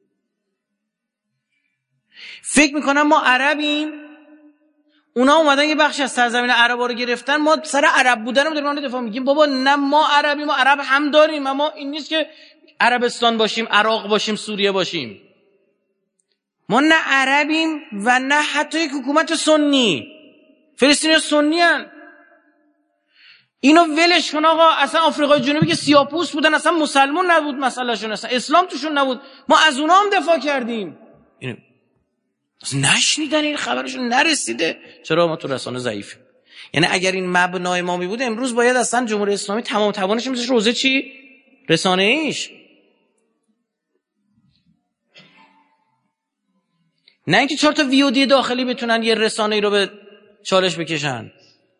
Speaker 2: فکر میکنن ما عربیم، اونا اومدن یه بخش از سرزمین عربا رو گرفتن، ما سر عرب بودنمون داریم اون دفاع میگیم. بابا نه، ما عربیم، ما عرب هم داریم، اما این نیست که عربستان باشیم، عراق باشیم، سوریه باشیم. ما نه عربیم و نه حتی یک حکومت سنی. فلسطینی سنی هن. اینو ولش کن آقا. اصلا آفریقای جنوبی که سیاه‌پوست بودن اصلا مسلمان نبود، مسئلهشون اصلا اسلام توشون نبود، ما از اونا هم دفاع کردیم. اینو نشنیدن، این خبرشون نرسیده. چرا؟ ما تو رسانه ضعیفیم. یعنی اگر این مبنای ما می بود امروز باید اصلا جمهوری اسلامی تمام توانش میذاشت روزه چی؟ رسانه ایش. نه اینکه چهار تا ویودی داخلی بتونن یه رسانه ای رو به چالش بکشن.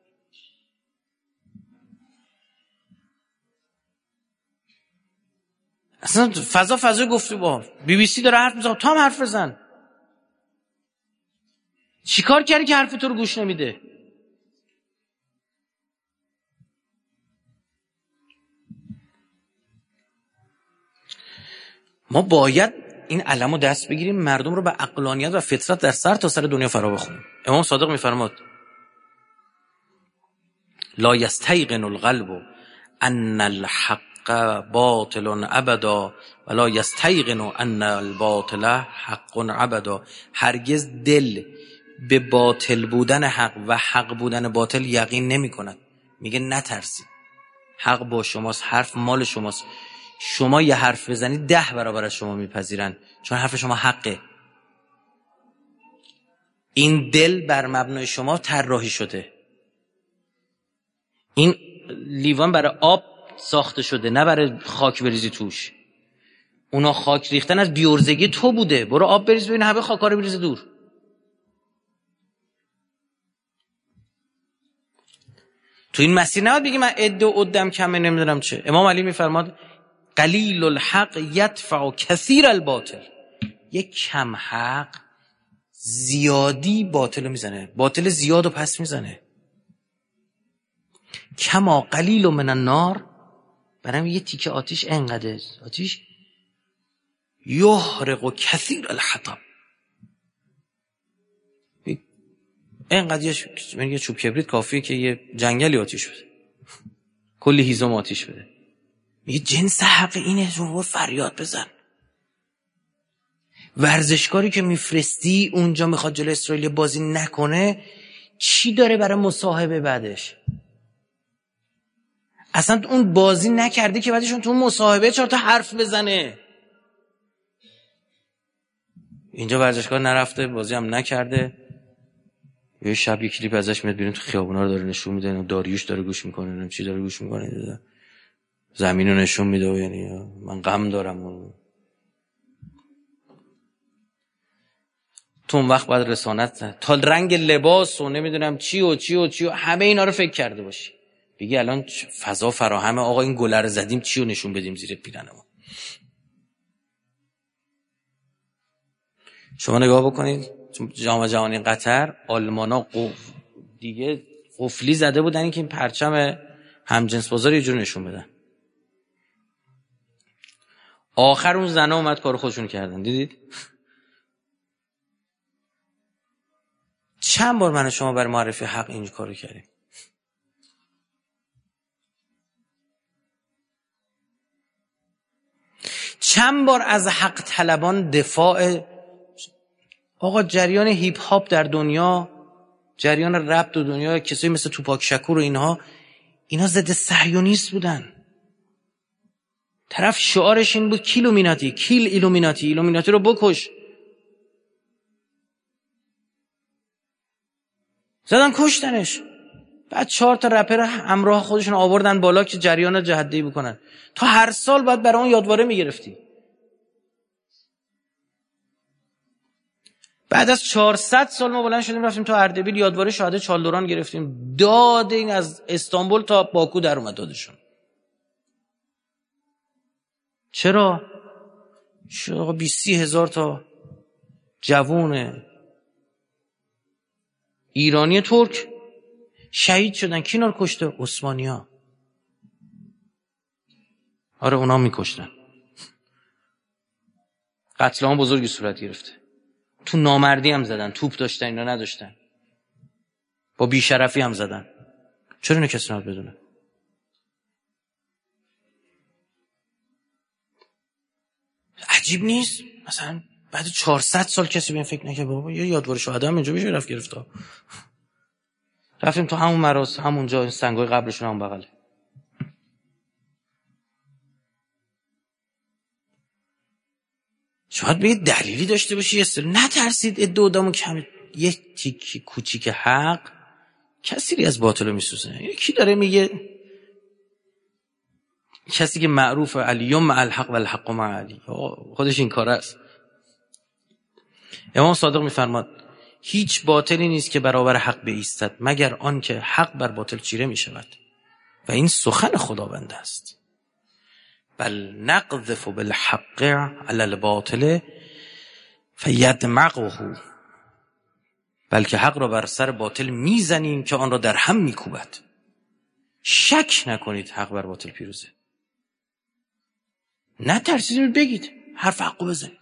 Speaker 2: اصلا فضا فضای گفتگو. بی بی سی داره حرف میزنه، تو هم حرف بزن. چیکار کردی که حرف تو رو گوش نمیده؟ ما باید این علمو دست بگیریم، مردم رو به عقلانیت و فطرت در سر تا سر دنیا فرا بخونیم. امام صادق میفرماد لا یستیقن القلب ان الحق باطل ابدا ولا یستیقن ان الباطل حق ابدا. هرگز دل به باطل بودن حق و حق بودن باطل یقین نمی کند. میگه نترسید، حق با شماست، حرف مال شماست. شما یه حرف بزنید ده برابر از شما میپذیرن، چون حرف شما حقه. این دل بر مبنای شما طراحی شده. این لیوان برای آب ساخته شده، نه برای خاک بریزی توش. اونا خاک ریختن از بیورزگی تو بوده. برو آب بریز ببین همه خاکا رو بریز دور. تو این مسیر نباید بگی من عده و عدم کمه نمیدونم چه. امام علی میفرماد قلیل الحق یدفع کثیر الباطل. یک کم حق زیادی باطل رو میزنه، باطل زیاد رو پس میزنه. کما قلیل من النار، برام یه تیکه آتیش انقدر آتیش یحرق کثیر الحطب. اینقدر یه چوب کبریت کافیه که یه جنگلی آتیش بده، کلی هیزم آتیش بده. میگه جنس حق اینه، جمهور فریاد بزن. ورزشکاری که میفرستی اونجا میخواد جلوی اسرائیل بازی نکنه، چی داره برای مصاحبه بعدش؟ اصلا اون بازی نکرده که بعدشون تو مصاحبه چهار تا حرف بزنه. اینجا ورزشکار نرفته، بازی هم نکرده، یه شب یک کلیپ ازش میاد بیرون تو خیابونا رو داره نشون میده، داریوش داره گوش میکنه، نمیدونم چی داره گوش میکنه، زمین رو نشون میده. یعنی من غم دارم اون. تو اون وقت باید رسانت تا رنگ لباس و نمیدونم چی و چی و چی و همه اینا رو فکر کرده باشی، بگی الان فضا فراهمه، آقا این گله رو زدیم چی رو نشون بدیم زیر پیرنمون. شما نگاه بکنید جام جهانی قطر، آلمانا قف... دیگه قفلی زده بودن این که این پرچم همجنس بازار یه جور نشون بدن. آخر اون زنه اومد کار خودشون کردن. دیدید چند بار من و شما برای معرفی حق این کارو کردیم؟ چند بار از حق طلبان دفاع. آقا جریان هیپ هاپ در دنیا، جریان رپ در دنیا، کسایی مثل توپاک شکور و اینها، اینا ضد صهیونیست بودن. طرف شعارش این بود کیلومیناتی، کیل ایلومیناتی، ایلومیناتی رو بکش. زدن کشتنش. بعد چهار تا رپر همراه خودشون آوردن بالا که جریان جهادی بکنن. تا هر سال باید برای اون یادواره میگرفتی. بعد از چهارصد سال ما بلند شدیم رفتیم تا اردبیل یادواره شهادت چالدوران گرفتیم. داد این از استانبول تا باکو در اومد دادشون. چرا؟ چرا بیست هزار تا جوون ایرانی ترک شهید شدن. کی اینا رو کشته؟ عثمانی‌ها. آره اونا میکشتن. قتل عام بزرگی صورت گرفته. تو نامردی هم زدن، توپ داشتن اینا نداشتن، با بیشرفی هم زدن. چرا اینو کسی نباید بدونه؟ عجیب نیست؟ مثلا بعد چهارصد سال کسی به این فکر نکنه بابا یه یادواره شهدا هم اینجا بشه رفت گرفت. رفتیم تو همون مراسم، همونجا این سنگای قبرشون هم بغله. شاید به دلیلی داشته باشی، نترسید ادعا آدمو کم یه تیک کوچیک حق کسی از باطل رو میسوزه. یکی داره میگه، کسی که معروف علیوم مع الحق و الحق مع علی، خودش این کار است. امام صادق میفرماد هیچ باطلی نیست که برابر حق بایستد مگر آن که حق بر باطل چیره میشود و این سخن خداوند است. بل نقذف بالحق علی الباطل فیدمغه، بلکه حق را بر سر باطل میزنیم که آن را در هم میکوبد. شک نکنید حق بر باطل پیروزه. نترسید، بگید حرف حقو بزنید.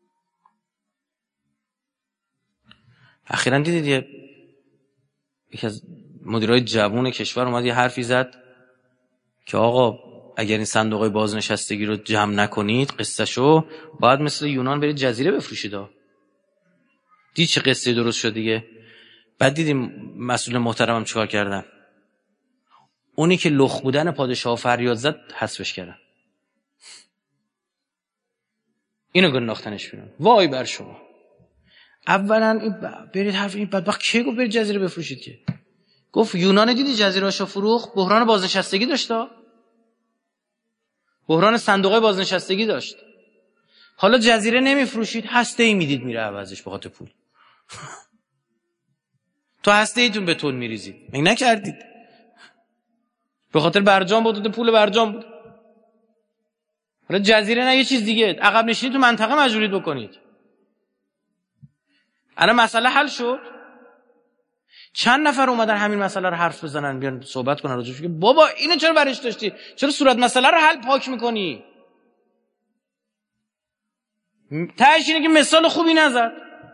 Speaker 2: اخیراً دیدید یه یکی از مدیرای جوان کشور اومد یه حرفی زد که آقا اگر این صندوقای بازنشستگی رو جمع نکنید قصهشو باید مثل یونان برید جزیره بفروشید. دید چه قصه درست شد دیگه. بعد دیدیم مسئول محترمم چیکار کردن؟ اونی که لخ بودن پادشاه فریاد زد حذفش کردن. اینو گنداختنش بیرون. وای بر شما. اولا این ب... برید حرف این بدبخت کی گفت برید جزیره بفروشید؟ که گفت یونان دیدی جزیره‌اشو فروخت، بحران بازنشستگی داشت، بحران صندوقای بازنشستگی داشت. حالا جزیره نمیفروشید، هسته‌ای میدید میره عوضش به خاطر پول. تو هسته‌ایتون بتون میریزید، مگه نکردید؟ به خاطر برجام بود، پول برجام بود. حالا جزیره نه یه چیز دیگه، عقب نشینی تو منطقه مجبورید بکنید. الان مسئله حل شد. چند نفر اومدن همین مسئله رو حرف بزنن، بیان صحبت کنن راجعش. بابا اینو چرا برش داشتی؟ چرا صورت مسئله رو حل پاک میکنی؟ تهش اینه که مثال خوبی نزد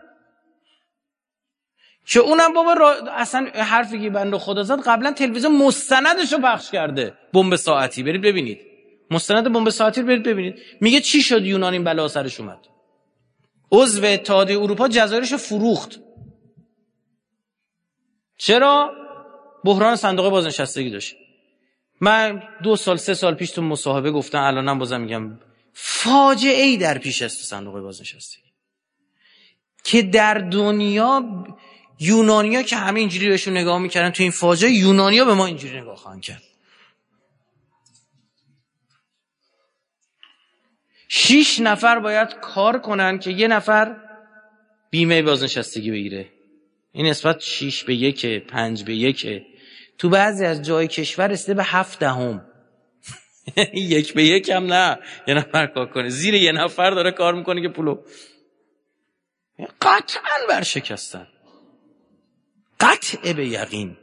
Speaker 2: که اونم بابا را... اصلا حرفی که بنده خدا زد قبلا تلویزیون مستندشو پخش کرده. بمب ساعتی برید ببینید، مستند بمب ساعتی رو برید ببینید. میگه چی شد یونان این بلا سرش اومد. عضو اتحادیه اروپا جزایرشو فروخت. چرا؟ بحران صندوق بازنشستگی داشت. من دو سال سه سال پیش تو مصاحبه گفتم، الانم بازم میگم، فاجعه ای در پیش است صندوق بازنشستگی که در دنیا یونانیا که همه اینجوری بهشون نگاه میکردن، تو این فاجعه یونانیا به ما اینجوری نگاه خواهند کرد. شش نفر باید کار کنن که یه نفر بیمه بازنشستگی بگیره. این نسبت شش به یک، پنج به یک. تو بعضی از جای کشور رسیده به هفت دهم. یک به یک هم نه، یه نفر کار کنه، زیر یه نفر داره کار میکنه که پولو قطعاً برشکستن، قطع به یقین.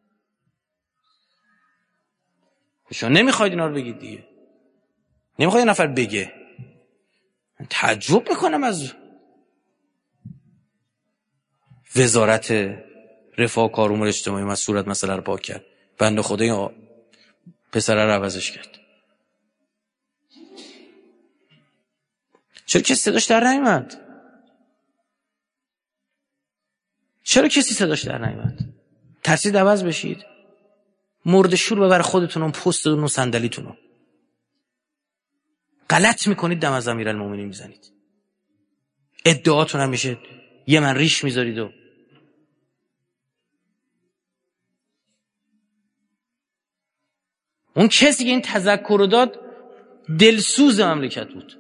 Speaker 2: شما نمیخواید اینا رو بگید دیگه، نمیخواید یه نفر بگه. من تعجب میکنم از وزارت رفاه کار امور اجتماعی من صورت مسئله رو پاک کرد، بنده خدا این پسره رو عوضش کرد. چرا کسی صداش در نیامد؟ چرا کسی صداش در نیامد؟ ترسید عوض بشید؟ مرد شور ببر خودتون اون پستتون و صندلیتون رو. غلط میکنید، دم از امیرالمومنین میزنید. ادعاتون هم میشه یه من ریش میذارید و اون کسی که این تذکر رو داد دلسوز مملکت بود.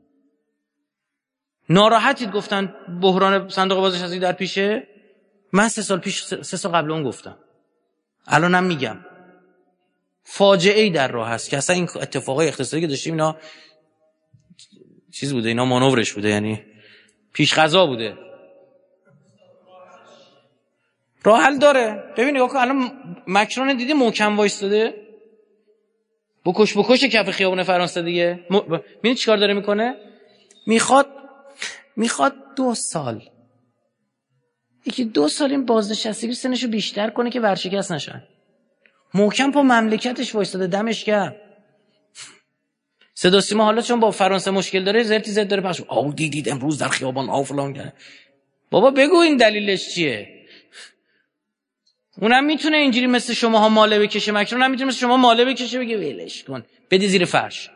Speaker 2: ناراحتید گفتن بحران صندوق بازنشستگی در پیشه. من سه سال پیش سه سال قبل اون گفتم، الانم میگم فاجعه ای در راه هست که اصلا این اتفاقای اقتصادی که داشتیم اینا چیز بوده، اینا مانورش بوده، یعنی پیش قضا بوده. راه حل داره. ببین نگاه کن، الان مکرون دیدی محکم وایستاده، بکش بکش کف خیابون فرانسه دیگه. ببین چیکار داره میکنه؟ میخواد میخواد دو سال یکی دو سال این بازنشستگی سنشو بیشتر کنه که ورشکست نشن. محکم پا مملکتش وایستاده، دمش گرم. صدا سیما حالا چون با فرانسه مشکل داره زرتی زرت داره پخش، آو دیدید امروز در خیابان آو فلان کرده. بابا بگو این دلیلش چیه؟ اونم میتونه اینجوری مثل شماها ماله بکشه، مکرون هم میتونه مثل شما ماله بکشه بگه ولش کن بده زیر فرش.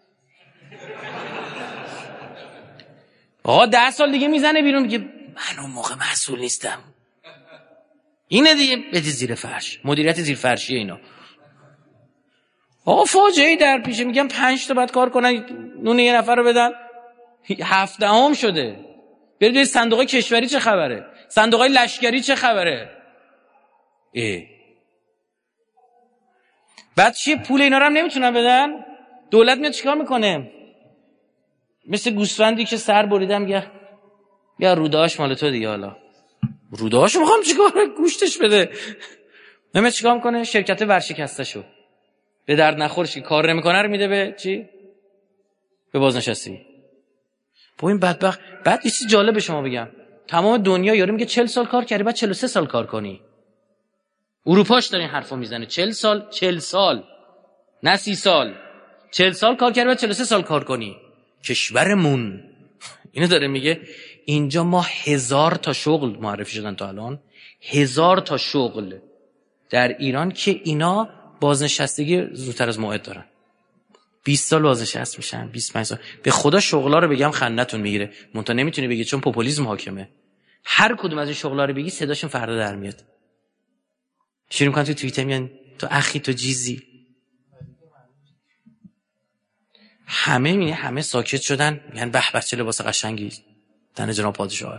Speaker 2: آقا ده سال دیگه میزنه بیرون میگه من اون موقع مسئول نیستم. اینه دیگه، بده زیر فرش. مدیریت زیر فرشیه اینا. آقا فاجعه در پیشه. میگم پنج تا بعد کار کنن، نون یه نفر رو بدن. هفدهم شده. برید صندوق کشوری چه خبره؟ صندوقای لشکری چه خبره؟ اه. بعد چیه پول اینا رو هم نمیتونن بدن؟ دولت میاد چیکار میکنه؟ مثل گوسفندی که سر بریدم میگه یا رودهاش مال تو دیگه، حالا رودهاشو میخوام چیکار، گوشتش بده. نمیاد چیکار میکنه؟ شرکت ورشکسته شو به درد نخورش که کار نمیکنه رو میده به چی؟ به بازنشستگی. با این بدبخت. بعد یه چیز جالب به شما بگم، تمام دنیا یارو میگه چهل سال کار کردی بعد چهل و سه سال کار کنی. اروپاش داره این حرفو میزنه، چهل سال چهل سال نه سی سال، چهل سال کار کردی بعد چهل و سه سال کار کنی. کشورمون اینو داره میگه. اینجا ما هزار تا شغل معرفی شدن تا الان، هزار تا شغل در ایران که اینا بازنشستگی زودتر از موعد دارن. بیست سال بازنشست میشن، بیست و پنج سال. به خدا شغلا رو بگم خندتون میگیره، منتها نمیتونی بگی چون پوپولیسم حاکمه. هر کدوم از این شغلا رو بگی صداشون فردا در میاد. شروع میکنن تو توییتر میگن تو اخی تو جیزی. همه میگن، همه ساکت شدن، میگن به به چه لباس قشنگی تن جناب پادشاه.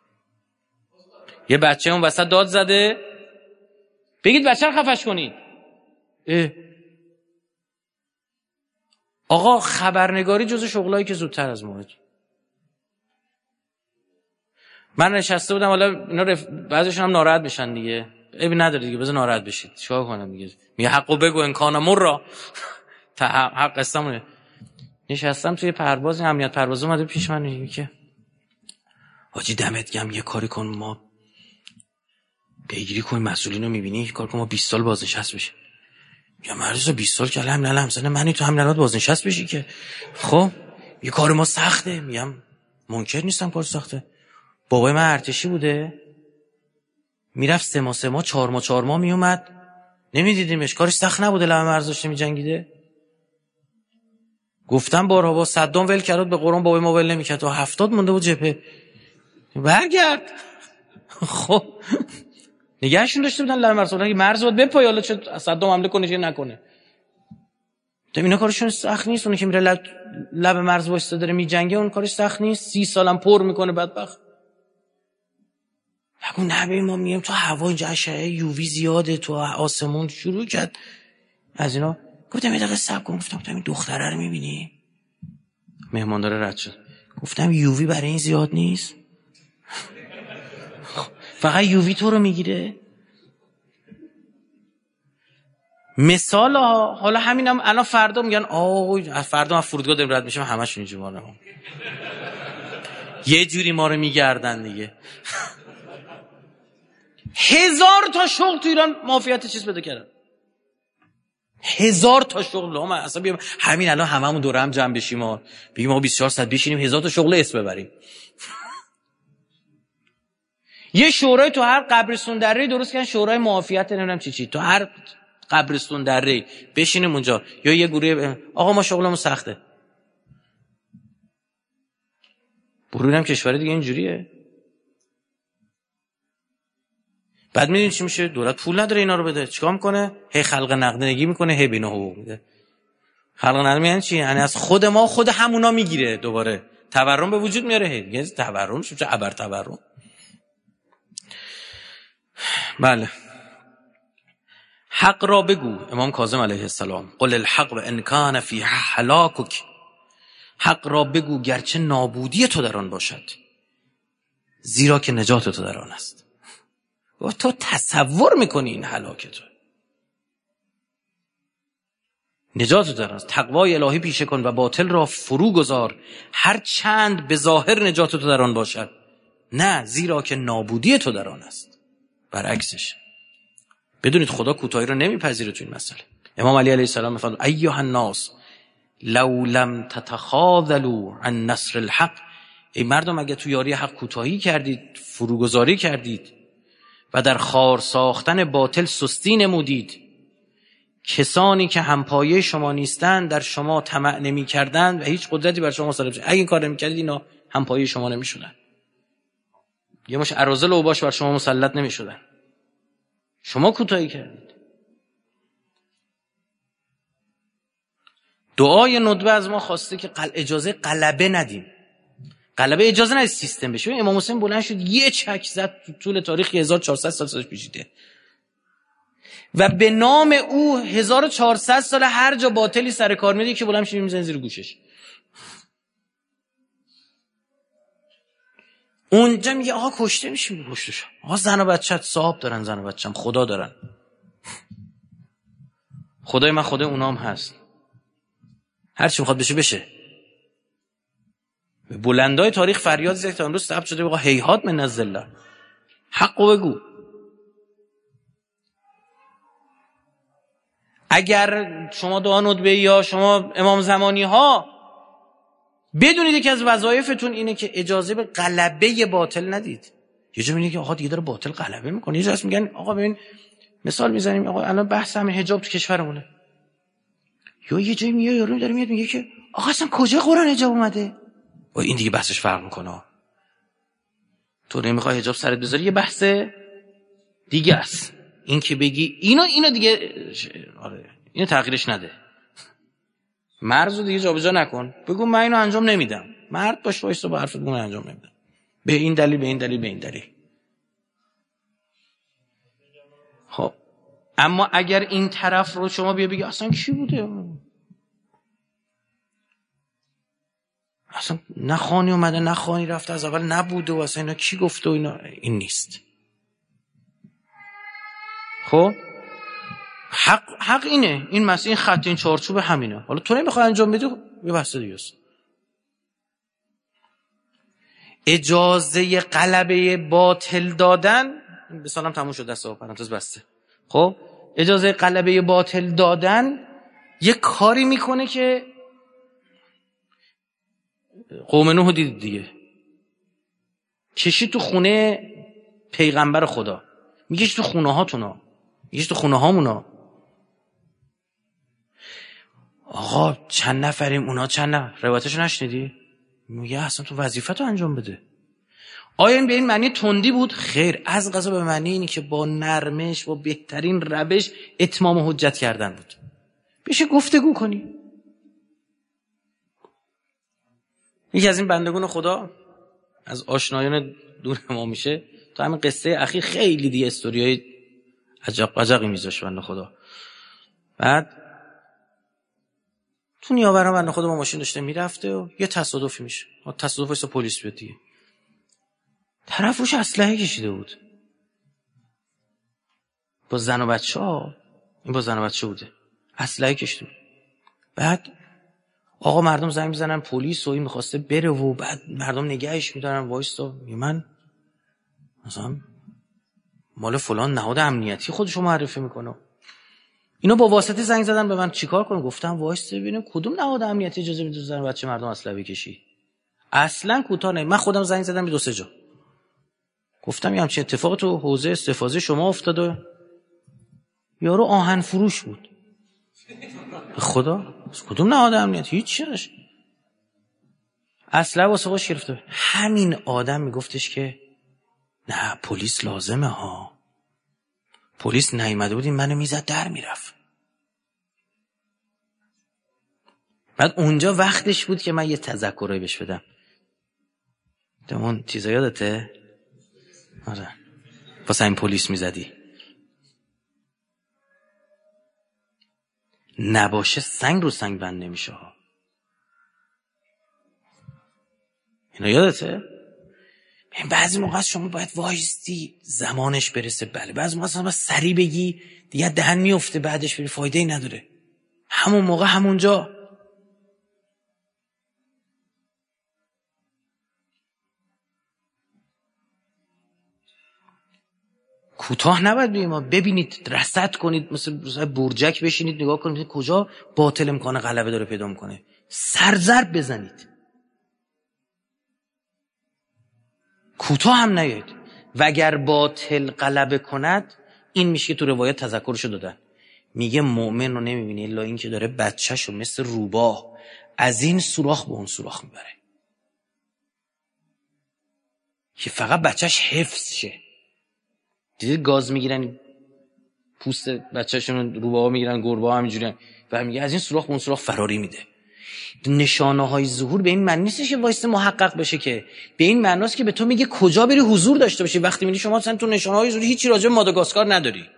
Speaker 2: یه بچه اون وسط داد زده، بگید بچه رو خفش کنید. اه. آقا خبرنگاری جز شغلایی که زودتر از موعد. من نشسته بودم، حالا اینا رف... بعضیشون هم ناراحت میشن دیگه. عیبی نداره دیگه، بذار ناراحت بشید. چیکار کنم دیگه؟ میگه حقو بگو امکان مرا. تا حق استمونه. نشستم توی پرواز، امنیت پرواز اومده پیش من میگه که حاجی دمت گرم یه کاری کن، ما پیگیری کنیم مسئولینو میبینی، کار کن ما بیست سال بازنشست بشه. یا مرزا بیست سال که الان همزنه منی تو همین الان بازنشست بشی که خب یه کار ما سخته. میگم منکر نیستم کار سخته. بابای من ارتشی بوده، میرفت سه ماه سه ماه چهار ماه چهار ماه میومد، نمیدیدیمش، کارش سخت نبوده، لبه مرز داشته میجنگیده. گفتم بارها با صدام ول کرد، به قرآن بابای ما ول نمیکرد، تا هفتاد مونده بود جبهه. برگرد. خب نگهشون داشته بودن لبه مرز، اگه مرز بود بپای، حالا چه صدام حمله کنه چه نکنه. تو اینا کارشون سخت نیست، اون که میره لب لب مرز واسه داره میجنگه، اون کارش سخت نیست. سی سالم پر میکنه بدبخت. بگو نه ما میگیم تو هوا اینجا اشعه یووی زیاده، تو آسمون شروع کرد از اینا. گفتم یه دقیقه صبر کن. گفتم این دختره رو میبینی؟ مهماندار رد شد. گفتم یووی برای این زیاد نیست؟ فقط یووی تو رو میگیره؟ مثال ها. حالا همینم الان فردا میگن آه فردا ما فرودگاه داریم رد میشیم همشون اینجوری ما رو یه جوری ما رو میگردن دیگه. هزار تا شغل تو ایران معافیت چیز بده کردن، هزار تا شغل. ما اصلا بیام همین الان هممون دور هم جمع بشیم ما بگیم ما بیست و چهار ساعت بشینیم هزار تا شغل اسم ببریم. یه شورای تو هر قبرستون دره درست کردن، شورای معافیت نمیدونم چی چی، تو هر قبرستون دره بشینیم اونجا. یا یه گروه آقا ما شغلمون سخته. برونم کشور دیگه اینجوریه. بعد میدونی چی میشه؟ دولت پول نداره اینا رو بده، چیکار میکنه؟ هی خلق نقدینگی میکنه، هی بینه حقوق میده. خلق نقدینگی یعنی چی؟ یعنی از خود ما خود همونا میگیره، دوباره تورم به وجود میاره. هی دیگه تورم شو چه ابر تورم. بله. حق را بگو. امام کاظم علیه السلام قل الحق و ان کان فی هلاکک. حق را بگو گرچه نابودی تو در آن باشد، زیرا که نجات تو در آن است. و تو تصور میکنی این هلاک تو، نجات تو در آن است. تقوای الهی پیشه کن و باطل را فرو گذار، هر چند به ظاهر نجات تو در آن باشد، نه زیرا که نابودی تو در آن است. برعکسش. بدونید خدا کوتاهی رو نمیپذیره تو این مسئله. امام علی علیه السلام میفرماید ایها الناس لو لم تتخاذلوا عن نصر الحق. ای مردم اگه تو یاری حق کوتاهی کردید، فروگذاری کردید و در خار ساختن باطل سستی نمودید، کسانی که همپایه شما نیستند در شما طمع نمی کردند و هیچ قدرتی بر شما مسلط نمی. اگه این کار نمی کردید اینا همپایه شما نمی شدن، یه مش اراذل و باش بر شما مسلط نمی شدن. شما کوتاهی کردید. دعای ندبه از ما خواسته که قل... اجازه غلبه ندیم. غلبه اجازه ندید سیستم بشه. امام حسین بلند شد یه چک زد تو طول تاریخ هزار و چهارصد سال سالش پیچیده و به نام او هزار و چهارصد سال هر جا باطلی سر کار میده که بلند میشه میزنه زیر گوشش. اونجا میگه آقا کشته میشه، کشته شو. آقا زن و بچه‌ت صاحب دارن، زن و بچه‌م خدا دارن. خدای من خدای اونام هست. هر چی میخواد بشه بشه. به بلندای تاریخ فریاد زد تا امروز ثبت شده آقا هیهات من الذله. حقو بگو. اگر شما دعا ندبه یا شما امام زمانی ها بدونید که از وظایفتون اینه که اجازه به غلبه باطل ندید. یه جا میگه آقا دیگه داره باطل غلبه میکنه، یه جا میگن آقا ببین مثال میزنیم آقا الان بحث همه حجاب تو کشورمونه، یا یه جایی میاد یارو داره میاد میگه که آقا اصلا کجا قرآن حجاب اومده؟ و این دیگه بحثش فرق میکنه. تو نمیخوای حجاب سرت بذاری یه بحث دیگه است. این که بگی اینو اینو دیگه آره اینو تغییرش نده، مرزو دیگه جابجا نکن، بگو من اینو انجام نمیدم، مرد باش وایسا با حرفت بگو من انجام نمیدم به این دلیل به این دلیل به این دلیل. خب اما اگر این طرف رو شما بیا بگی اصلا کی بوده، اصلا نه خانی اومده نه خانی رفته، از اول نبوده و اصلا اینا کی گفته و اینا، این نیست. خب حق حق اینه، این مسئله این خط این چارچوب همینه. حالا تو نمیخوای انجام بدی یه بحث دیگه است. اجازه غلبه باطل دادن به سلام تموم شد، دسته پرانتز بسته. خب اجازه غلبه باطل دادن یه کاری میکنه که قوم نوح دید دیگه، کشید تو خونه پیغمبر خدا، میگه تو خونه هاتونا، میگه تو خونه هامونا. آقا چند نفریم؟ اونا چند نفر؟ روایتشو نشنیدی؟ میگه اصلا تو وظیفه‌تو انجام بده. آیا این به این معنی تندی بود؟ خیر، از قضا به معنی اینی که با نرمش، با بهترین روش اتمام حجت کردن بود. بشه گفتگو کنی. یکی از این بندگان خدا از آشنایان دور ما میشه، تو همین قصه اخیر خیلی دیگه استوریای عجب قجقی میذاش بنده خدا. بعد تو نیاوران بنده خدا با ماشین داشته میرفته و یه تصادفی میشه. تصادف واسه پلیس بیاد دیگه. طرف روش اسلحه کشیده بود با زن و بچه ها. این با زن و بچه بوده، اسلحه کشیده بود. بعد آقا مردم زنگ میزنن پلیس و این میخواسته بره و بعد مردم نگهش میدارن وایستا. من مثلا مال فلان نهاد امنیتی خودشو معرفی میکنه. اینا با واسطه زنگ زدن به من چیکار کنم؟ گفتم وایستا ببینیم کدوم نهاد امنیتی اجازه میده زن و بچه مردم اسلحه بکشی. اصلا کوتاه نه. من خودم زنگ زدم به دو سه جا، گفتم یه همچین اتفاق تو حوزه استفاضه شما افتاده. یارو آهن فروش بود. خدا کدوم نهاد امنیتی؟ هیچ چیزش. اصلا واسه خودش گرفته. همین آدم میگفتش که نه پلیس لازمه ها، پلیس نیامده بود این منو میزد در میرفت. بعد اونجا وقتش بود که من یه تذکرایی بهش بدم. اون چیزا یادته؟ آره واسه این پلیس میزدی نباشه سنگ رو سنگ بند نمیشه ها. اینا یادته؟ بعضی موقع شما باید وایستی زمانش برسه. بله بعضی موقع باید سریع بگی دیگه دهن میفته، بعدش بری فایده ای نداره. همون موقع همونجا. کوتاه نباید بگیم. ما ببینید رصد کنید، مثل برجک بشینید نگاه کنید کجا باطل امکان غلبه داره پیدا میکنه، سرضرب بزنید. کوتاه هم نیایید. وگر باطل غلبه کند، این میشه که تو روایت تذکرشو دادن، میگه مؤمن رو نمیبینی الا این که داره بچه‌شو مثل روباه از این سوراخ به اون سوراخ میبره که فقط بچه‌ش حفظ شه. دیدید گاز میگیرن پوست بچه‌شون روباه میگیرن، گربه ها همینجوریه و میگه از این سوراخ به اون سوراخ فراری میده. نشانه های ظهور به این معنی نیستش که وایسته محقق بشه، که به این معناست که به تو میگه کجا بری حضور داشته باشی. وقتی میگی شما اصلا تو نشانه های ظهور هیچی راجع به ماداگاسکار نداری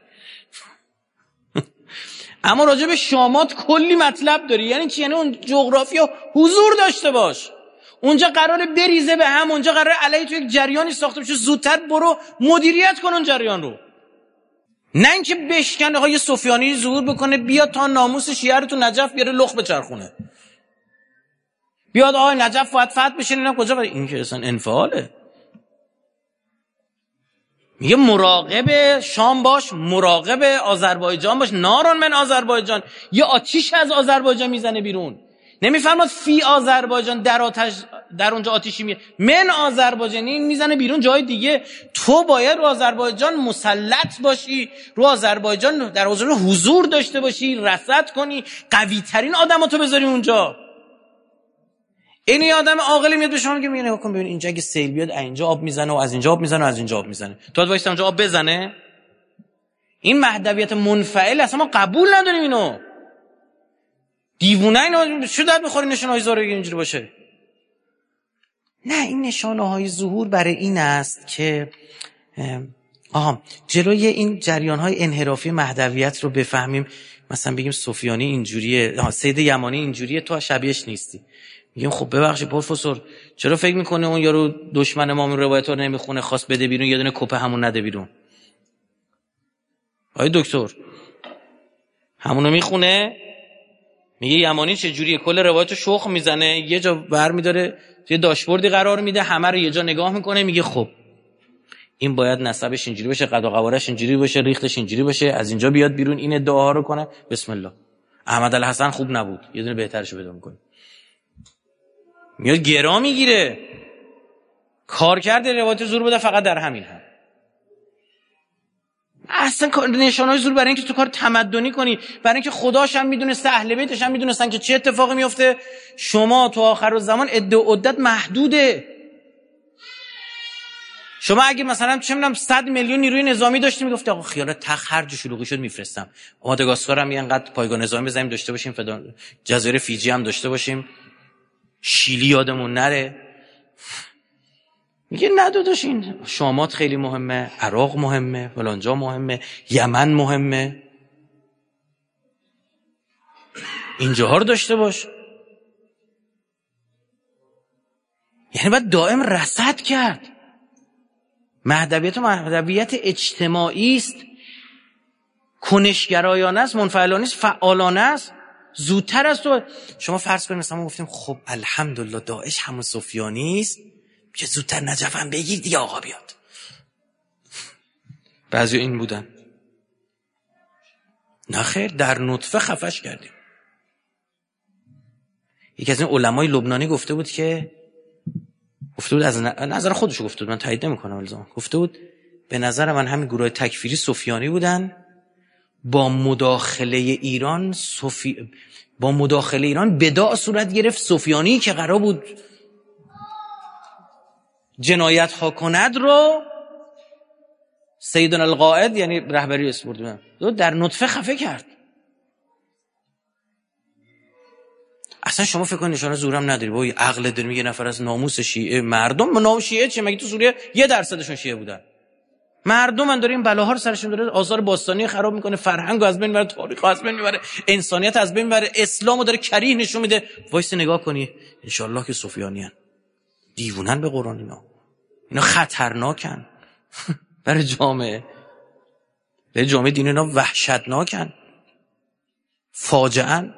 Speaker 2: اما راجع به شامات کلی مطلب داری. یعنی چی؟ یعنی اون جغرافیا حضور داشته باش. اونجا قراره بریزه به هم، اونجا قراره علیه تو یک جریانی ساخته بشه. زودتر برو مدیریت کن اون جریان رو، نه اینکه بشکنه های سفیانی ظهور بکنه بیاد تا ناموس شیعه رو تو نجف بیاره لخ بچرخونه، بیاد آقای نجف باید فتح بشه. اینا کجا بره؟ این که اصلا انفعاله. میگه مراقب شام باش، مراقب آذربایجان باش. نارون من آذربایجان، یه آتیش از آذربایجان میزنه بیرون. نمیفرماد فی آذربایجان، در آتش در اونجا آتیشی میه، من آذربایجانی میزنه بیرون جای دیگه. تو باید رو آذربایجان مسلط باشی، رو آذربایجان در حضور حضور داشته باشی، رصد کنی، قوی ترین آدماتو بذاری اونجا. این یه آدم عاقلی میاد به شما میگه نگاه کن ببین اینجا اگه سیل بیاد اینجا آب میزنه و از اینجا آب میزنه و از اینجا آب میزنه، تو باید وایسا اونجا آب بزنه. این مهدویت منفعل اصلا ما قبول نداریم. اینو دیوونه اینو چه درد میخوره نشانه‌های ظاهر اینجوری باشه؟ نه، این نشانه‌های ظهور برای این است که آها جلوی این جریان‌های انحرافی مهدویت رو بفهمیم. مثلا بگیم سفیانی اینجوریه، سید یمانی اینجوریه، تو شبیهش نیستی. میگم خب ببخشید پروفسور چرا فکر میکنه اون یارو دشمن ما این روایت رو نمیخونه خواست بده بیرون، یه دونه کپه همون نده بیرون؟ آی دکتر همونو میخونه، میگه یمانی چه جوریه، کل روایت رو شخ میزنه، یه جا برمیداره یه داشبوردی قرار میده، همه رو یه جا نگاه میکنه، میگه خب این باید نسبش اینجوری باشه، قد و قوارش اینجوری باشه، ریختش اینجوری باشه، از اینجا بیاد بیرون، این ادعاها رو کنه. بسم الله. احمد الحسن خوب نبود، یه دونه بهترشو پیدا میکنه. میاد گرا میگیره. کارکرد روایت زور بوده فقط در همین هم. اصلا نشانه‌های زور برای اینکه تو کار تمدنی کنی، برای اینکه خداش هم میدونسته، اهل بیتش هم میدونستن که چه اتفاقی میفته. شما تو آخر الزمان عده و عدت محدوده. شما اگه مثلا چه میدونم صد میلیون نیروی نظامی داشتی میگفتی آقا خیالت تخ هر جو شلوغی شد میفرستم. ماداگاسکار هم اینقدر پایگاه نظامی بزنیم داشته باشیم، فدان جزایر فیجی هم داشته باشیم، شیلی یادمون نره. میگه نه داداش این شامات خیلی مهمه، عراق مهمه، فلانجا مهمه، یمن مهمه، اینجاها رو داشته باش. یعنی باید دائم رصد کرد. مهدویت و مهدویت اجتماعی است، کنشگرایانه است، منفعلانه است، فعالانه است. زودتر از تو شما فرض کنید مثلا ما گفتیم خب الحمدلله داعش همون سفیانی است که زودتر نجف هم بگیر دیگه آقا بیاد. بعضی این بودن. نه خیر، در نطفه خفش کردیم. یکی از این علمای لبنانی گفته بود که گفته بود از نظر خودشو گفته بود، من تایید نمی‌کنم الزام، گفته بود به نظر من همین گروه تکفیری سفیانی بودن، با مداخله ایران صوفی با مداخله ایران بداع صورت گرفت. سفیانی که قرار بود جنایت ها کند رو سیدنا القائد یعنی رهبری اسپورت در نطفه خفه کرد. اصلا شما فکر کنید نشانه زورم نداری، با عقل داری میگه نفر از ناموس شیعه مردم، نام شیعه چه؟ مگه تو سوریه یه درصدشون شیعه بودن؟ مردم من داره این بلاها رو سرشون داره، آثار باستانی خراب میکنه، فرهنگ از بین میبره، تاریخ از بین میبره، انسانیت از بین میبره، اسلامو داره کریه نشون میده. وایس نگاه کنی ان شاء الله که سفیانیان دیوونن به قرآن. اینا اینا خطرناکن برای جامعه، برای جامعه دین اینا وحشتناکن، فاجعه‌ان.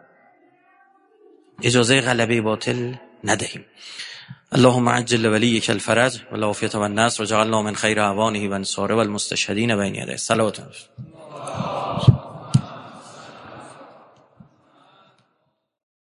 Speaker 2: اجازه غلبه باطل ندهیم. اللهم عجل وليك الفرج والعافية والنصر وجعلنا من خير اعوانه وانصاره والمستشهدين بين يديه. صلوات